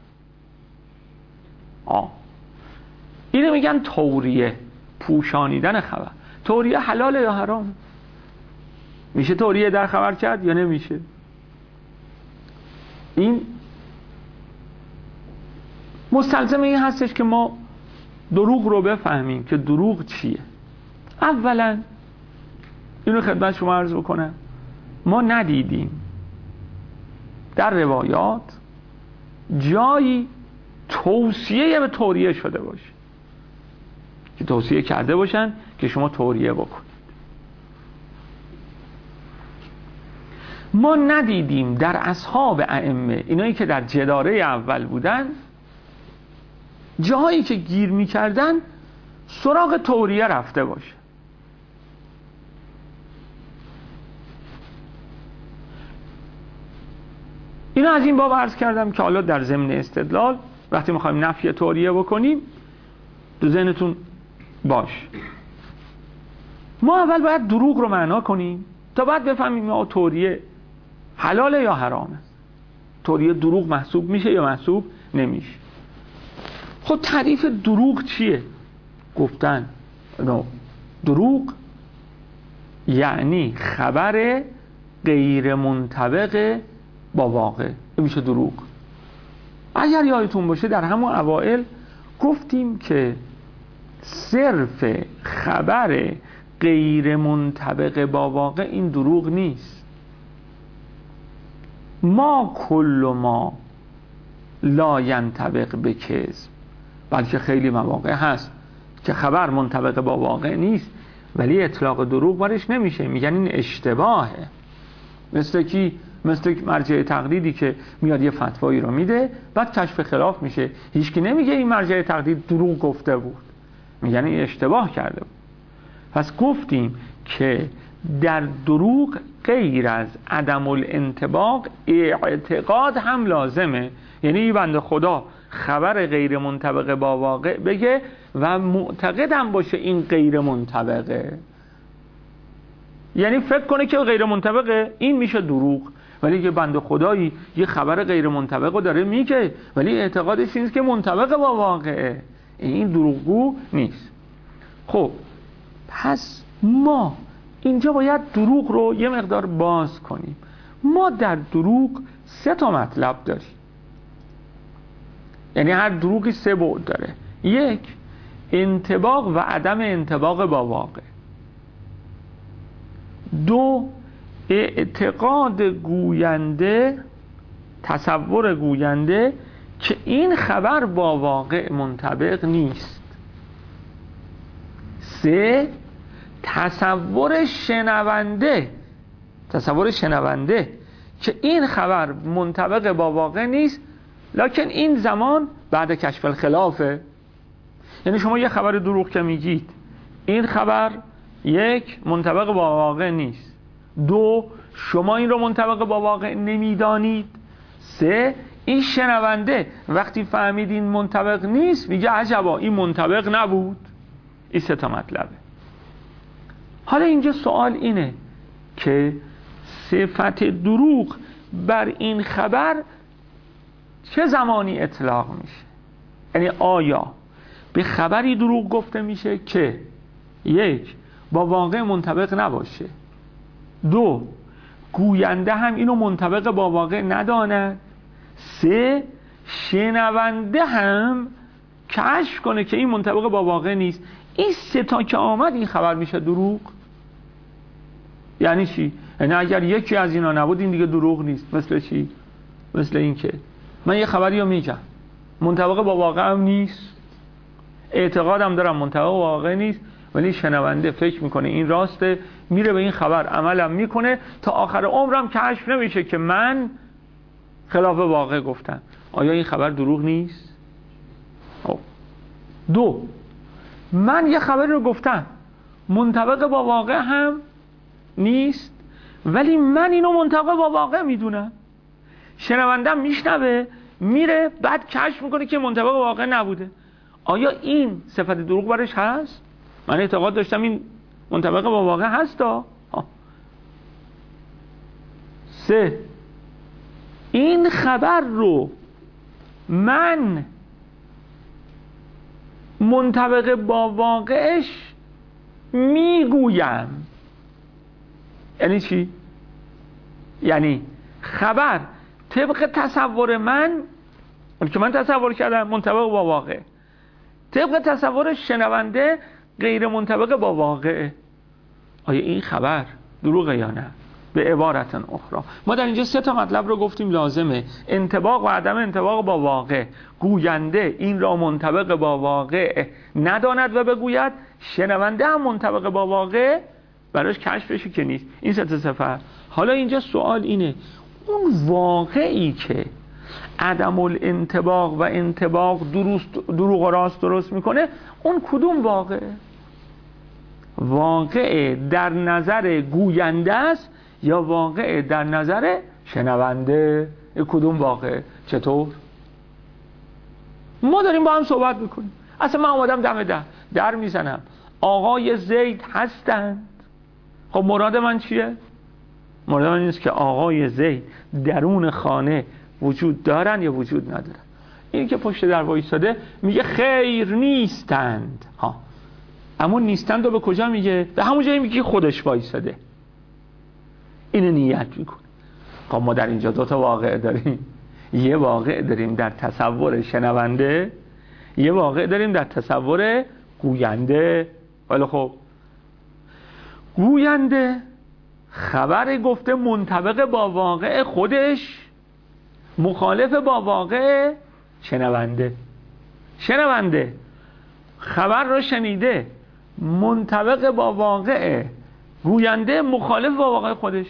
آه اینو میگن توریه، پوشانیدن خبر. توریه حلاله یا حرام؟ میشه توریه در خبر کرد یا نمیشه؟ این مستلزم این هستش که ما دروغ رو بفهمیم که دروغ چیه. اولا اینو خدمت شما عرض بکنم، ما ندیدیم در روایات جایی توصیه به توریه شده باشه که توصیه کرده باشن که شما توریه بکنید. ما ندیدیم در اصحاب ائمه، اینایی که در جداره اول بودن، جایی که گیر میکردن سراغ توریه رفته باشه. اینو از این باب عرض کردم که حالا در ضمن استدلال وقتی میخوایم نفی توریه بکنیم تو ذهنتون باش، ما اول باید دروغ رو معنا کنیم تا بعد بفهمیم ما توریه حلاله یا حرامه، توریه دروغ محسوب میشه یا محسوب نمیشه. خب تعریف دروغ چیه؟ گفتن دروغ یعنی خبر غیر منطبق با واقع، این میشه دروغ. اگر یادتون باشه در همون اوائل گفتیم که صرف خبر غیر منطبق با واقع این دروغ نیست. ما کل ما لا ینطبق به کذب، بلکه خیلی مواقع هست که خبر منطبق با واقع نیست ولی اطلاق دروغ برش نمیشه، میگن این اشتباهه. مثل کی؟ مثل مرجع تقلیدی که میاد یه فتوایی رو میده بعد کشف خلاف میشه، هیچکی نمیگه این مرجع تقلید دروغ گفته بود، میگن این اشتباه کرده بود. پس گفتیم که در دروغ غیر از عدم الانطباق اعتقاد هم لازمه، یعنی این بنده خدا خبر غیر منطبق با واقع بگه و معتقد هم باشه این غیر منطبقه، یعنی فکر کنه که غیر منطبقه، این میشه دروغ. ولی که بنده خدایی یه خبر غیر منطبق رو داره میگه ولی اعتقادش اینه که منطبق با واقعه، این دروغگو نیست. خب پس ما اینجا باید دروغ رو یه مقدار باز کنیم. ما در دروغ سه تا مطلب داریم، یعنی هر دروغی سه بعد داره. یک، انطباق و عدم انطباق با واقع. دو، اعتقاد گوینده، تصور گوینده که این خبر با واقع منطبق نیست. سه، تصور شنونده تصور شنونده که این خبر منطبق با واقع نیست لکن این زمان بعد کشف الخلافه. یعنی شما یه خبر دروغ که میگید این خبر یک منطبق با واقع نیست، دو شما این رو منطبق با واقع نمیدانید، سه این شنونده وقتی فهمید این منطبق نیست میگه عجبا این منطبق نبود. این سه تا مطلبه. حالا اینجا سوال اینه که صفت دروغ بر این خبر چه زمانی اطلاق میشه؟ یعنی آیا به خبری دروغ گفته میشه که یک با واقع منطبق نباشه، دو گوینده هم اینو منطبق با واقع نداند، سه شنونده هم کشف کنه که این منطبق با واقع نیست. این سه تا که آمد این خبر میشه دروغ. یعنی چی؟ یعنی اگر یکی از اینا نبود این دیگه دروغ نیست. مثل چی؟ مثل این که من یه خبری رو میگم منطبق با واقع هم نیست، اعتقادم دارم منطبق با واقع نیست، ولی شنونده فکر میکنه این راسته، میره به این خبر عملم میکنه، تا آخر عمرم کشف نمیشه که من خلاف واقع گفتم. آیا این خبر دروغ نیست؟ خب دو، من یه خبری رو گفتم منطبق با واقع هم نیست ولی من اینو منطبق با واقع میدونم، شنوندم میشنوه میره بعد کشف میکنه که منطبق با واقع نبوده. آیا این صفت دروغ برش هست؟ من اعتقاد داشتم این منطبق با واقع هستا. سه، این خبر رو من منطبق با واقعش میگویم. یعنی چی؟ یعنی خبر طبق تصور من که من تصور کردم منطبق با واقع، طبق تصور شنونده غیر منطبق با واقع. آیا این خبر دروغه یا نه؟ به عبارت اخرى ما در اینجا سه تا مطلب رو گفتیم لازمه: انطباق و عدم انطباق با واقع. گوینده این را منطبق با واقع نداند و بگوید، شنونده هم منطبق با واقع براش کشف بشه که نیست. این سه تا صفت. حالا اینجا سوال اینه، اون واقعی که عدم الانطباق و انطباق درست دروغ و راست درست میکنه، اون کدوم واقعه؟ واقع در نظر گوینده است یا واقع در نظر شنونده؟ کدوم واقع؟ چطور؟ ما داریم با هم صحبت میکنیم، اصلا من آمدم دم در در میزنم، آقای زید هستند. خب مراد من چیه؟ مراد من اینست که آقای زید درون خانه وجود دارن یا وجود ندارن. این که پشت در وایساده میگه خیر نیستند، ها، اما نیستند رو به کجا میگه؟ به همون جایی میگه خودش وایساده، اینو نیت میکنه. خب ما در اینجا دو تا واقع داریم، یه واقع داریم در تصور شنونده، یه واقع داریم در تصور گوینده. ولی خب گوینده خبر گفته منطبق با واقع خودش، مخالف با واقع شنونده. شنونده خبر رو شنیده، منطبق با واقع گوینده، مخالف با واقع خودش.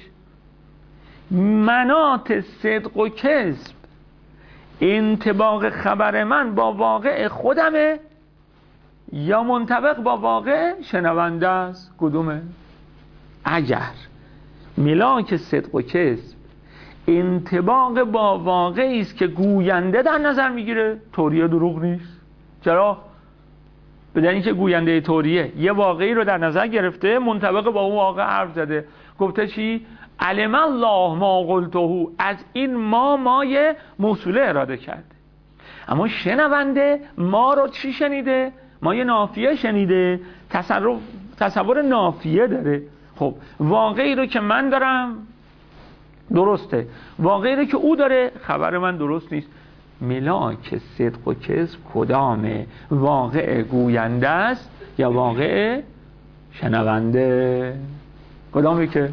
مناط صدق و کذب انطباق خبر من با واقع خودمه یا منطبق با واقع شنونده است؟ کدومه؟ اگر ملاک صدق و کذب انطباق با واقعی است که گوینده در نظر میگیره، توریه دروغ نیست. چرا؟ بدن اینکه گوینده توریه یه واقعی رو در نظر گرفته، منطبق با اون واقع حرف زده، گفته چی؟ علم الله ما قلته، از این ما مای موصوله اراده کرده. اما شنونده ما رو چی شنیده؟ ما یه نافیه شنیده، تصور تصور نافیه داره. خب واقعی رو که من دارم درسته، واقعی رو که او داره خبر من درست نیست. ملاک صدق و کذب کدامه؟ واقع گوینده است یا واقع شنونده؟ کدامی که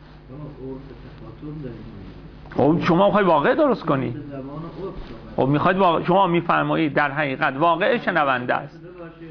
خب شما میخواید واقع درست کنی، خب میخواید واقع... شما میفرمایید در حقیقت واقع شنونده است.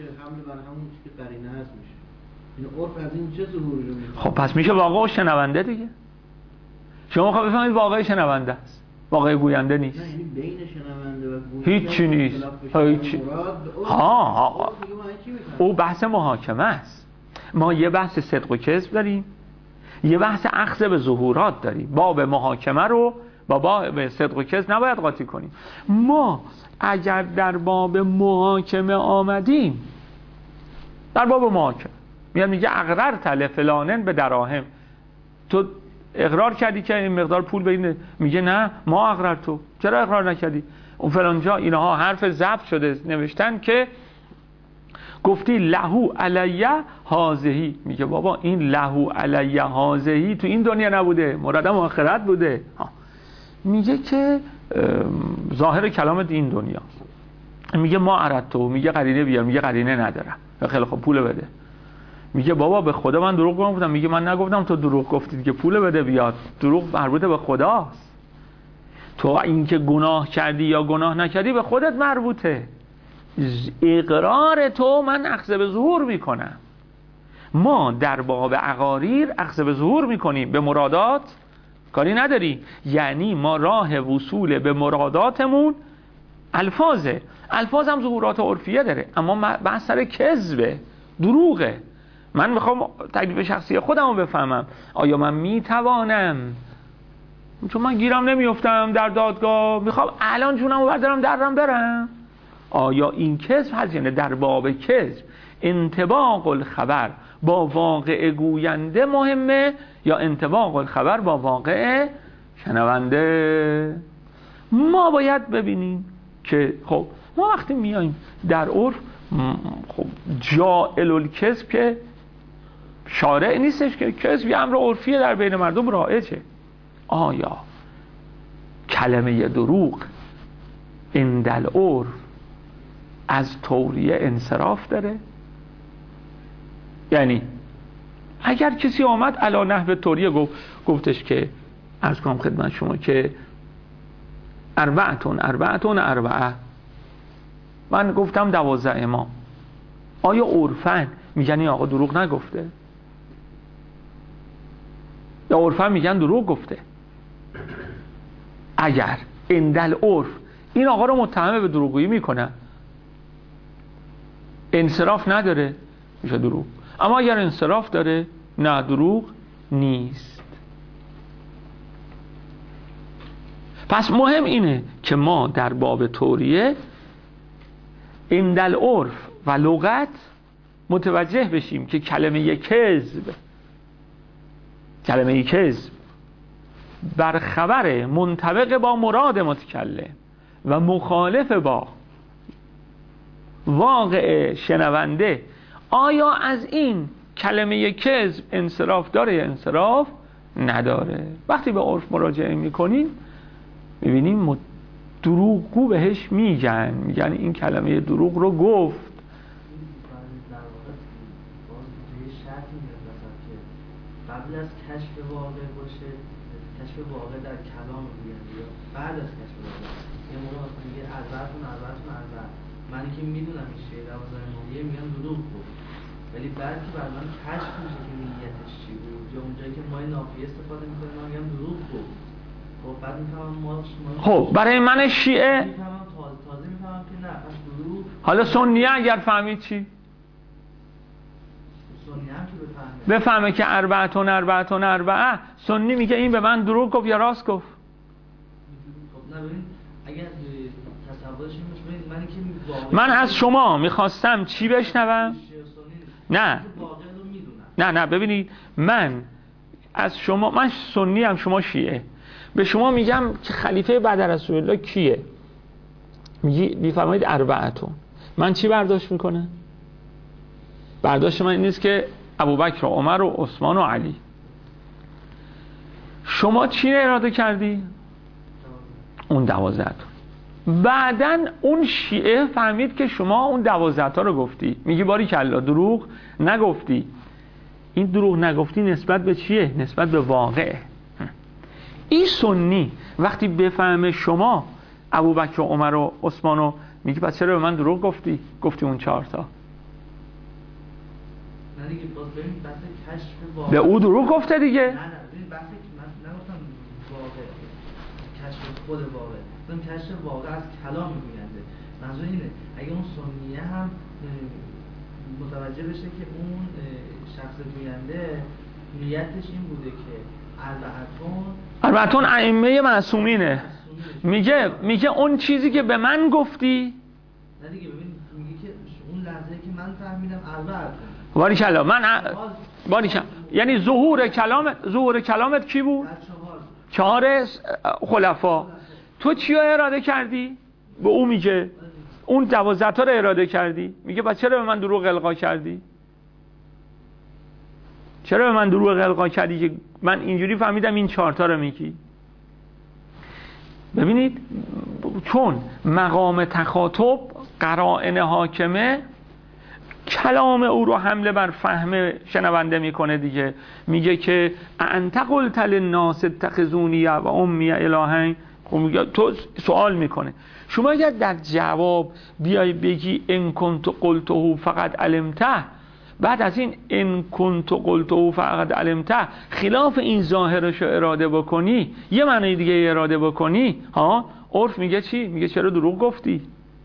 خب پس میشه واقع و شنونده دیگه. شما خب بفهمید واقع شنونده است، واقع گوینده نیست. نه یعنی بین شنونده و گوینده هیچی نیست. هیچی. ها ها او بحث محاکمه است. ما یه بحث صدق و کذب داریم، یه بحث اخذ به ظهورات داریم. باب محاکمه رو با باب صدق و کذب نباید قاطی کنیم. ما اگر در باب محاکمه آمدیم، در باب محاکمه میاد میگه اقررت لفلانن به دراهم، تو اقرار کردی که این مقدار پول بگیره. میگه نه ما اقرار، تو چرا اقرار نکردی؟ اون فلانجا اینها حرف ضبط شده نوشتن که گفتی لهو علیه هازهی. میگه بابا این لهو علیه هازهی تو این دنیا نبوده، مرادم آخرت بوده. ها. میگه که ظاهر کلامت این دنیا. میگه ما اردتو، میگه قرینه بیار، میگه قرینه ندارم. خیلی خب پول بده. میگه بابا به خدا من دروغ گفتم. میگه من نگفتم تو دروغ گفتید که پول بده بیاد، دروغ مربوط به خداست. تو اینکه گناه کردی یا گناه نکردی به خودت مربوطه. اقرار تو من اخذ به ظهور میکنم. ما در باب عقاریر اخذ به ظهور میکنیم، به مرادات کاری نداری. یعنی ما راه وصول به مراداتمون الفاظه. الفاظ هم ظهورات عرفیه داره، اما بحث سر کذبه، دروغه. من میخوام تکلیف شخصی خودم رو بفهمم. آیا من میتوانم، چون من گیرم نمیافتم در دادگاه، میخوام الان جونم رو بردارم درم برم، آیا این کذب هست؟ یعنی در باب کذب انطباق الخبر با واقع گوینده مهمه یا انطباق الخبر با واقع شنونده؟ ما باید ببینیم که خب ما وقتی میاییم در عرف، خب جائل الکذب که شارع نیستش که کذب یه امر عرفیه در بین مردم رایجه. آیا کلمه دروغ اندل عرف از توریه انصراف داره. یعنی اگر کسی آمد علی نحو توریه گفت گفتش که عرض کنم خدمت شما که اربعتون اربعتون اربعه، من گفتم دوازده امام، آیا عرفاً میگن این آقا دروغ نگفته؟ یا عرفاً میگن دروغ گفته؟ اگر اندل عرف این آقا رو متهم به دروغگویی میکنه، انصراف نداره، میشه دروغ. اما اگر انصراف داره، نه دروغ نیست. پس مهم اینه که ما در باب توریه اندل عرف و لغت متوجه بشیم که کلمه کذب کلمه کذب بر خبر منطبق با مراد متکلم و مخالف با واقع شنونده، آیا از این کلمه کذب انصراف داره یا انصراف نداره. وقتی به عرف مراجعه میکنیم میبینیم دروغگو بهش میگن، میگن این کلمه دروغ رو گفت. قبل از کشف واقع باشه، کشف واقع در کلام میگن یا بعد از کشف واقع. یه موقع مثلا میگه اربعتون اربعتون اربعه، من که میدونم این شعر دوازده امامیه میگم دروغ گفت، ولی بعد که بعد من کشف میشه که نیتش چی بود یا اونجایی که ما نافیه استفاده میکنیم من میگم دروغ گفت. خب بعد میفهمم ما خب برای من شیعه میفهمم تازه تازه میفهمم که نه پس دروغ. حالا سنیه اگر فهمید چی؟ بفهمه که اربعتون اربعتون اربعه، سنی میگه این به من دروغ گفت یا راست گفت؟ خب نه ببین اگر تصورش این باشه من که من از شما میخواستم چی بشنوم؟ نه نه نه ببینید من از شما، من سنی هم شما شیعه، به شما میگم که خلیفه بعد از رسول الله کیه؟ میگی میفرمایید اربعتون، من چی برداشت میکنه؟ برداشت من این نیست که ابوبکر و عمر و عثمان و علی. شما چی اراده کردی؟ اون دوازده تا. بعدن اون شیعه فهمید که شما اون دوازده تا رو گفتی، میگی باری کلا دروغ نگفتی. این دروغ نگفتی نسبت به چیه؟ نسبت به واقع. این سنی وقتی بفهمه شما ابوبکر و عمر و عثمان و، میگی پس چرا به من دروغ گفتی؟ گفتی اون چهار تا. نه دیگه باز ببین بحث کشف واقع. به او دروغ گفته دیگه. نه نه ببین بحث من نگفتم واقع کشف خود واقع، مثلا کشف واقع از کلام میگنده. منظور اینه اگه اون سنیه هم متوجه بشه که اون شخص گوینده نیتش این بوده که اربعتون اربعتون ائمه معصومینه، میگه میگه اون چیزی که به من گفتی. نه دیگه ببین میگه که اون لحظه که من فهمیدم اربعتون باری کلا من باری کلا یعنی ظهور کلام ظهور کلامت کی بود؟ چهار خلفا. تو چی رو اراده کردی؟ به او میگه اون دوازده تا رو اراده کردی. میگه پس چرا به من دروغ القا کردی؟ چرا به من دروغ القا کردی که من اینجوری فهمیدم این چهار تا رو میگی؟ ببینید چون مقام تخاطب قرائن حاکمه، کلام او رو حمله بر فهم شنونده میکنه دیگه. میگه که انت قلت للناس اتخذونی و امی الهین. خب میگه تو سوال میکنه. شما اگر در جواب بیای بگی ان کنت قلته فقط علمته، بعد از این ان کنت قلته فقط علمته خلاف این ظاهرش رو اراده بکنی، یه معنی دیگه اراده بکنی، ها عرف میگه چی؟ میگه چرا دروغ گفتی؟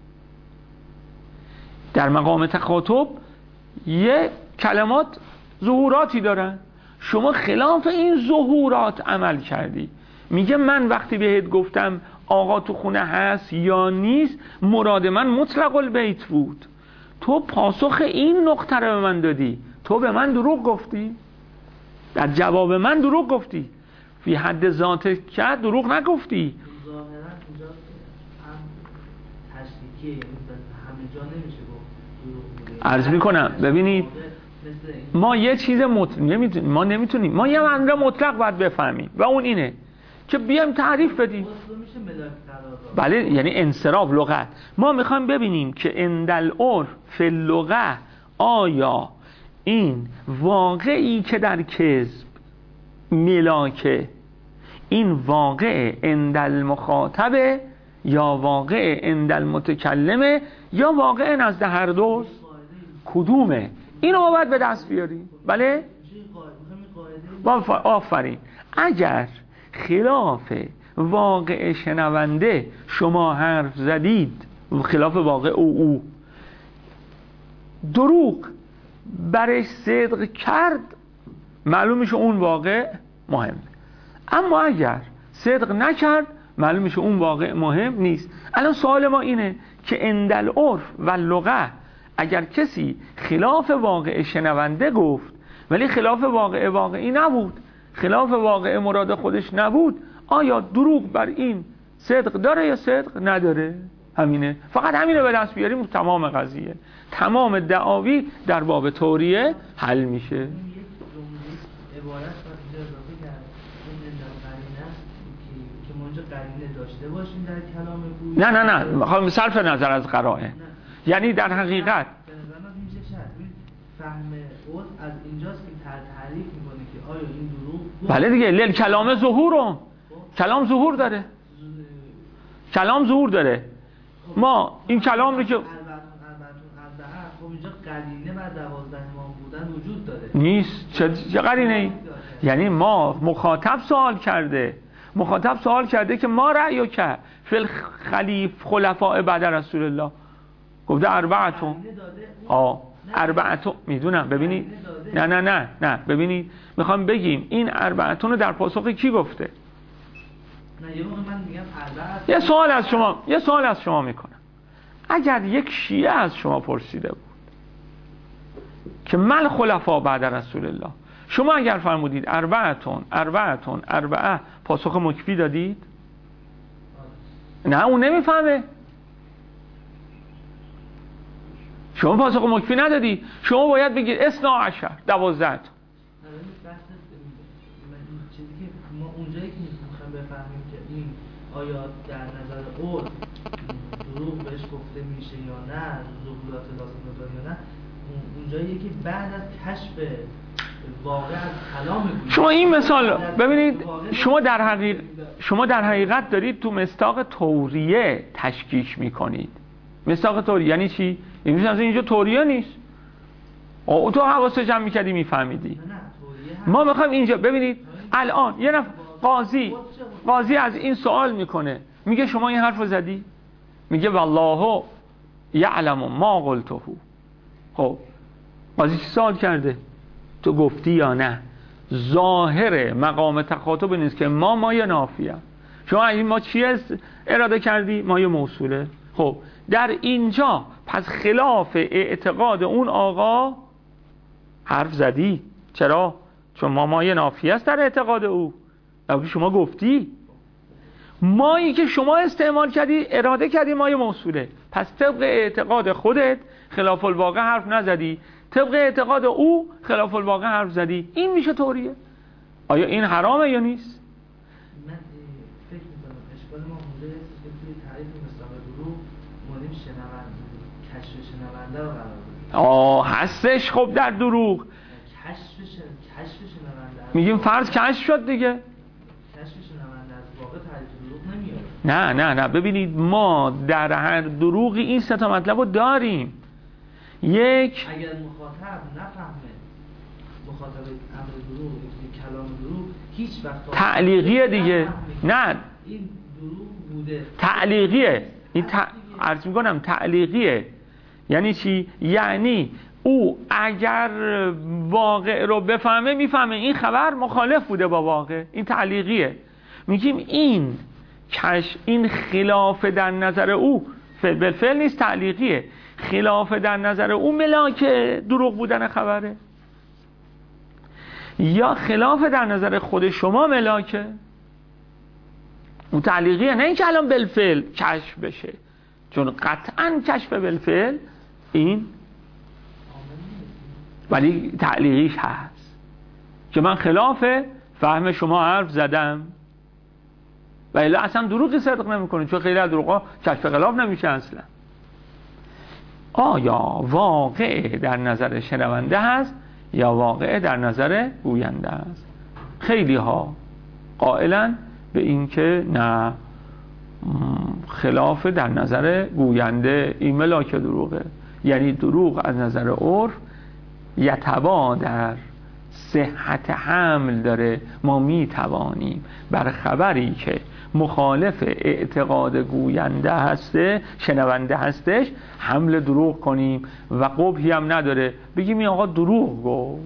در مقام تخاطب یه کلمات ظهوراتی دارن، شما خلاف این ظهورات عمل کردی. میگه من وقتی بهت گفتم آقا تو خونه هست یا نیست، مراد من مطلق البیت بود، تو پاسخ این نقطه رو به من دادی، تو به من دروغ گفتی، در جواب من دروغ گفتی، فی حد ذات که دروغ نگفتی. ظاهرا اینجا هم تشریکیه، همه جا نمیشه گفت. عرض میکنم ببینید ما یه چیز مطلق نمیتونیم، ما نمیتونیم ما یه معنی مطلق باید بفهمیم و اون اینه که بیایم تعریف بدیم. بله، یعنی انصراف لغت. ما میخوایم ببینیم که اندل عرف فی اللغه آیا این واقعی که در کذب ملاکه، این واقع اندل مخاطبه یا واقع اندل متکلمه یا واقع نزد هر دوست؟ کدومه؟ اینو ما باید به دست بیاریم. بله؟ آفرین. اگر خلاف واقع شنونده شما حرف زدید، خلاف واقع او او دروغ برش صدق کرد، معلوم میشه اون واقع مهم. اما اگر صدق نکرد، معلوم میشه اون واقع مهم نیست. الان سوال ما اینه که اندل عرف و لغه اگر کسی خلاف واقع شنونده گفت ولی خلاف واقع واقعی نبود، خلاف واقع مراد خودش نبود، آیا دروغ بر این صدق داره یا صدق نداره؟ همینه، فقط همینه به دست بیاریم تمام قضیه، تمام دعاوی در باب توریه حل میشه. عبارت اضافه کرد که ما اینجا قرینه داشته باشیم در کلام بود. نه نه نه میخوام صرف نظر از قرائن، یعنی در حقیقت فهم اول از اینجاست که تعریف میکنه که آیا این دروغ. بله دیگه، لیل کلام ظهورم، کلام ظهور داره، کلام ظهور داره. ما این کلام رو که خب اینجا قرینه بر دوازده امام بودن وجود داره نیست. چه قرینه ای؟ یعنی ما مخاطب سوال کرده، مخاطب سوال کرده که ما رأیو که فی خلیف خلفاء بعد رسول الله، گفته اربعتون. آه اربعتون میدونم. ببینید نه نه نه نه ببینید میخوام بگیم این اربعتون رو در پاسخ کی گفته؟ نه یه موقع من میگم اربعتون. یه سوال از شما یه سوال از شما میکنم. اگر یک شیعه از شما پرسیده بود که من خلفا بعد رسول الله، شما اگر فرمودید اربعتون اربعتون اربعه، پاسخ مکفی دادید؟ نه اون نمیفهمه. شما پاسخ مکفی ندادی، شما باید بگید اثنا عشر، دوازده. چیزی که ما اونجایی که میخوایم بفهمیم که این آیا در نظر اول دروغ بهش گفته میشه یا نه، ظهورات لازم یا نه، اونجایی که بعد از کشف واقع از کلام شما این مثال ببینید، شما در حقیقت شما در حقیقت دارید تو مصداق توریه تشکیک میکنید. مصداق توریه یعنی چی؟ یعنی مثلا اینجا توریه نیست. او تو حواست جمع میکردی میفهمیدی. ما میخوایم اینجا ببینید الان یه نفر قاضی قاضی از این سوال میکنه، میگه شما این حرف رو زدی؟ میگه والله یعلم ما قلته. خب قاضی چی سوال کرده؟ تو گفتی یا نه؟ ظاهر مقام تخاطب نیست که ما مایه نافیه. شما این ما چی اراده کردی؟ مایه موصوله. خب در اینجا پس خلاف اعتقاد اون آقا حرف زدی. چرا؟ چون ما مایه نافیه است در اعتقاد او. اگه شما گفتی، مایی که شما استعمال کردی اراده کردی مایه موصوله، پس طبق اعتقاد خودت خلاف الواقع حرف نزدی، طبق اعتقاد او خلاف الواقع حرف زدی. این میشه توریه. آیا این حرامه یا نیست؟ من فکر میکنم اشکال ما اونجا هست که توی تعریف مصداق دروغ مورد شنونده، کشف شنونده رو قرار بدیم. آه هستش. خب در دروغ کشف شن... کشف شنونده میگیم فرض کشف شد دیگه. کشف شنونده از واقع تعریف دروغ نمیاد. نه نه نه ببینید ما در هر دروغی این سه تا مطلب رو داریم. یک، اگر مخاطب نفهمه مخاطب امر دروغ، کلام دروغ، هیچ وقت تعلیقیه دیگه. نه این دروغ بوده، تعلیقیه. این ت... عرض میکنم تعلیقیه. یعنی چی؟ یعنی او اگر واقع رو بفهمه میفهمه این خبر مخالف بوده با واقع. این تعلیقیه. میگیم این کش این خلاف در نظر او بالفعل نیست، تعلیقیه. خلاف در نظر او ملاک دروغ بودن خبره، یا خلاف در نظر خود شما ملاکه. اون تعلیقیه، نه اینکه الان بالفعل کشف بشه، چون قطعا کشف بالفعل این ولی تعلیقیش هست که من خلاف فهم شما حرف زدم. و الا اصلا دروغی صدق نمیکنه، چون خیلی از دروغا کشف غلاب نمیشه اصلا. آیا واقع در نظر شنونده هست یا واقع در نظر گوینده است؟ خیلی ها قائلن به این که نه، خلاف در نظر گوینده، این ملاک دروغه. یعنی دروغ از نظر عرف یتبا در صحت حمل داره. ما می توانیم بر خبری که مخالف اعتقاد گوینده هسته، شنونده هستش، حمل دروغ کنیم و قبحی هم نداره، بگیم این آقا دروغ گفت.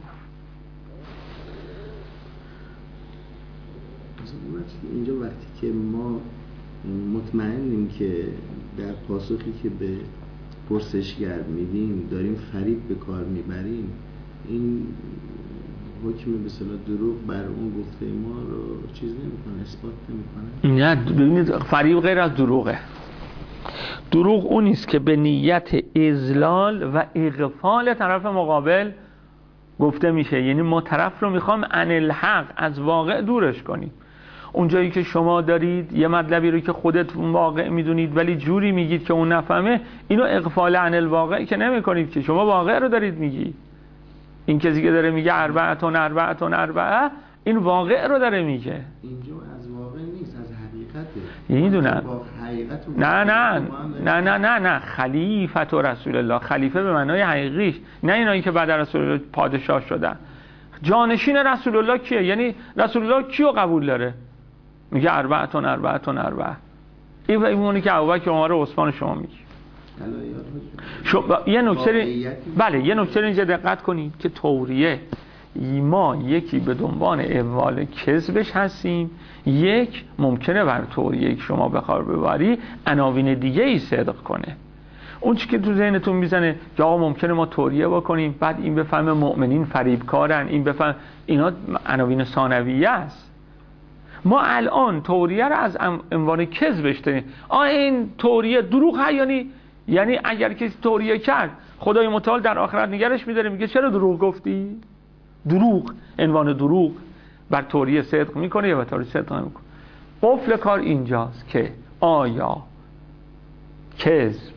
اینجا وقتی که ما مطمئنیم که در پاسخی که به پرسشگر میدیم داریم فریب به کار میبریم، این حکم به اصطلاح دروغ بر اون گفته ما رو چیز نمیکنه، اثبات نمیکنه. نه، ببینید فریب غیر از دروغه. دروغ اون است که به نیت اضلال و اغفال طرف مقابل گفته میشه. یعنی ما طرف رو میخوام عن الحق، از واقع دورش کنیم. اونجایی که شما دارید یه مطلبی رو که خودتون واقع میدونید ولی جوری میگید که اون نفهمه، اینو اغفال عن الواقع که نمی کنید، که شما واقع رو دارید میگی. این کسی که داره میگه اربعتون اربعتون اربعه، این واقع رو داره میگه. اینجا از واقع نیست، از حقیقته. میدونم. نه نه نه نه نه نه خلیفت و رسول الله، خلیفه به معنای حقیقیش، نه اینایی که بعد رسول الله پادشاه شدن. جانشین رسول الله کیه؟ یعنی رسول الله کیو قبول داره؟ میگه اربعتون اربعتون اربعه. این اونی که ابوبکر عمر و عثمان شما میگی. شو... یه نکته بله یه نکته اینجا دقت کنید که توریه ما یکی به دنبال اول کذبش هستیم، یک ممکنه بر توریه که شما بخوار ببری عناوین دیگه ای صدق کنه. اون چی که تو ذهنتون میزنه که آقا ممکنه ما توریه بکنیم بعد این بفهمه مؤمنین فریبکارن، این بفهم، اینا عناوین ثانویه است. ما الان توریه رو از عنوان کذبش داریم. آ این توریه دروغ هیانی، یعنی اگر کسی توریه کرد خدای متعال در آخرت نگرش میداره، میگه چرا دروغ گفتی؟ دروغ، عنوان دروغ بر توریه صدق میکنه یا بر توریه صدق نمیکنه. قفل کار اینجاست که آیا کذب،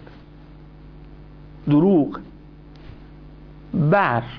دروغ بر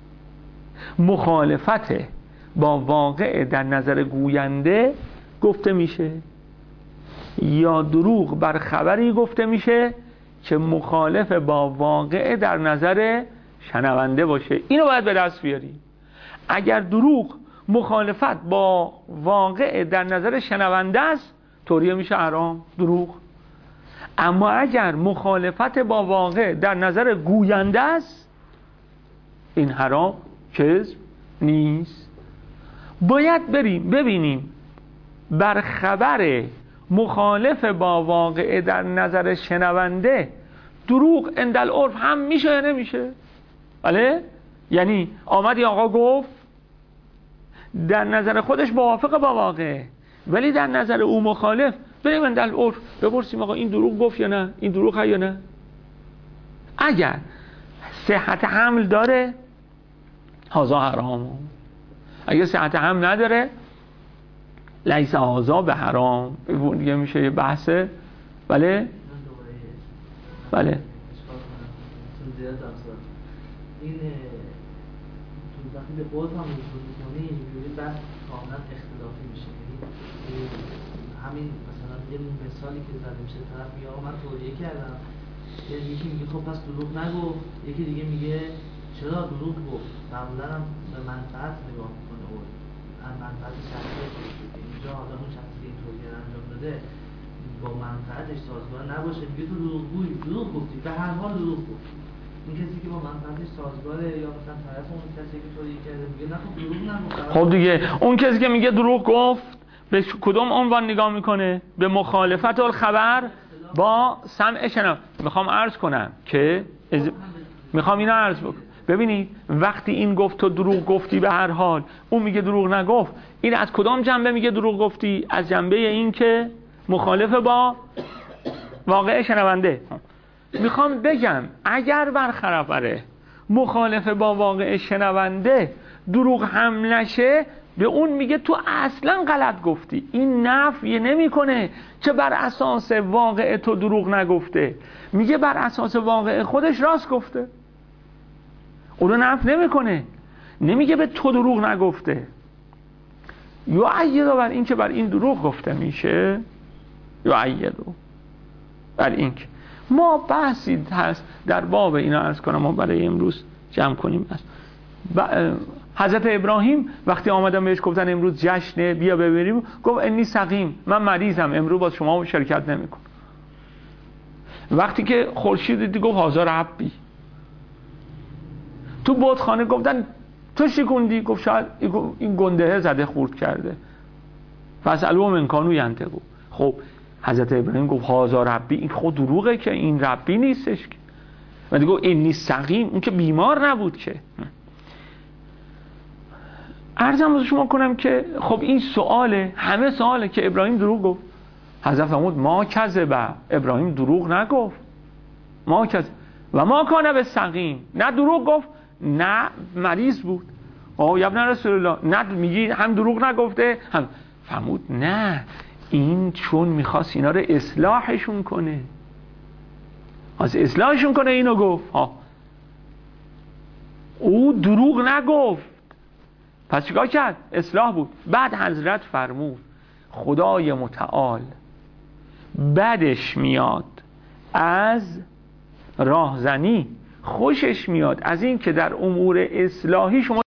مخالفت با واقع در نظر گوینده گفته میشه یا دروغ بر خبری گفته میشه که مخالف با واقع در نظر شنونده باشه. اینو باید به دست بیاری. اگر دروغ مخالفت با واقع در نظر شنونده است، توریه میشه حرام، دروغ. اما اگر مخالفت با واقع در نظر گوینده است، این حرام، کذب نیست. باید بریم ببینیم بر خبر مخالف با واقع در نظر شنونده دروغ اندل عرف هم میشه یا نمیشه. بله؟ یعنی آمد یا آقا گفت در نظر خودش موافق با واقع ولی در نظر او مخالف، بریم اندل عرف بپرسیم آقا این دروغ گفت یا نه، این دروغ ها یا نه. اگر صحت حمل داره هازا حرام، اگر صحت حمل نداره لیس هازا به حرام. دیگه میشه یه بحثه. بله بله این تو وقتی به قول هم وصول می‌کنی اینجوری بحث کاملا اختلافی میشه. یعنی همین مثلا یه مثالی که زده میشه، طرف میگه آقا من توریه کردم، یکی میگه خب پس دروغ نگو، یکی دیگه میگه چرا دروغ گفت. معمولا هم به منفعت نگاه میکنه و منفعت شخصی اینجا حالا اون شخصی این توریه انجام داده با منفعتش سازگار نباشه، میگه تو دروغ گویی، دروغ گفتی، به هر حال دروغ گفتی. این کسی که با منفعتش سازگاره یا مثلا طرف اون کسی که توریه کرده میگه نه خب دروغ نگفت. خب دیگه اون کسی که میگه دروغ گفت به کدوم عنوان نگاه میکنه؟ به مخالفت الخبر با سمع شنو. میخوام عرض کنم که از... میخوام اینا عرض بکنم. ببینید وقتی این گفت تو دروغ گفتی به هر حال، اون میگه دروغ نگفت، این از کدام جنبه میگه دروغ گفتی؟ از جنبه این که مخالف با واقع شنونده. میخوام بگم اگر برخبره مخالف با واقع شنونده دروغ هم نشه، به اون میگه تو اصلا غلط گفتی. این نفی نمیکنه که بر اساس واقع تو دروغ نگفته، میگه بر اساس واقع خودش راست گفته. اونو نفی نمیکنه، نمیگه به تو دروغ نگفته. یعیدو بر این که بر این دروغ گفته میشه، یعیدو بر این که ما بحثی هست در باب اینا عرض کنم، ما برای امروز جمع کنیم. حضرت ابراهیم وقتی آمدن بهش گفتن امروز جشنه بیا ببریم، گفت انی سقیم، من مریضم امروز با شما شرکت نمیکنم. وقتی که خورشید دید گفت هازا ربی. تو بتخانه گفتن تو شکوندی، گفت شاید این گنده زده خورد کرده، پس الو من کانو ینطقو. خب حضرت ابراهیم گفت هازا ربی، این خود دروغه که این ربی نیستش که. و دیگه گفت انی سقیم، اون که بیمار نبود که. عرضم رو شما کنم که خب این سواله، همه سواله که ابراهیم دروغ گفت. حضرت فرمود ما کذب، ابراهیم دروغ نگفت. ما کذب و ما کان بالسقیم، نه دروغ گفت نه مریض بود. آه یا ابن رسول الله، نه میگی هم دروغ نگفته هم. فرمود نه، این چون میخواست اینا رو اصلاحشون کنه، از اصلاحشون کنه اینو گفت. ها او دروغ نگفت، پس چیکار کرد؟ اصلاح بود. بعد حضرت فرمود خدای متعال بدش میاد از راهزنی، خوشش میاد از این که در امور اصلاحی شما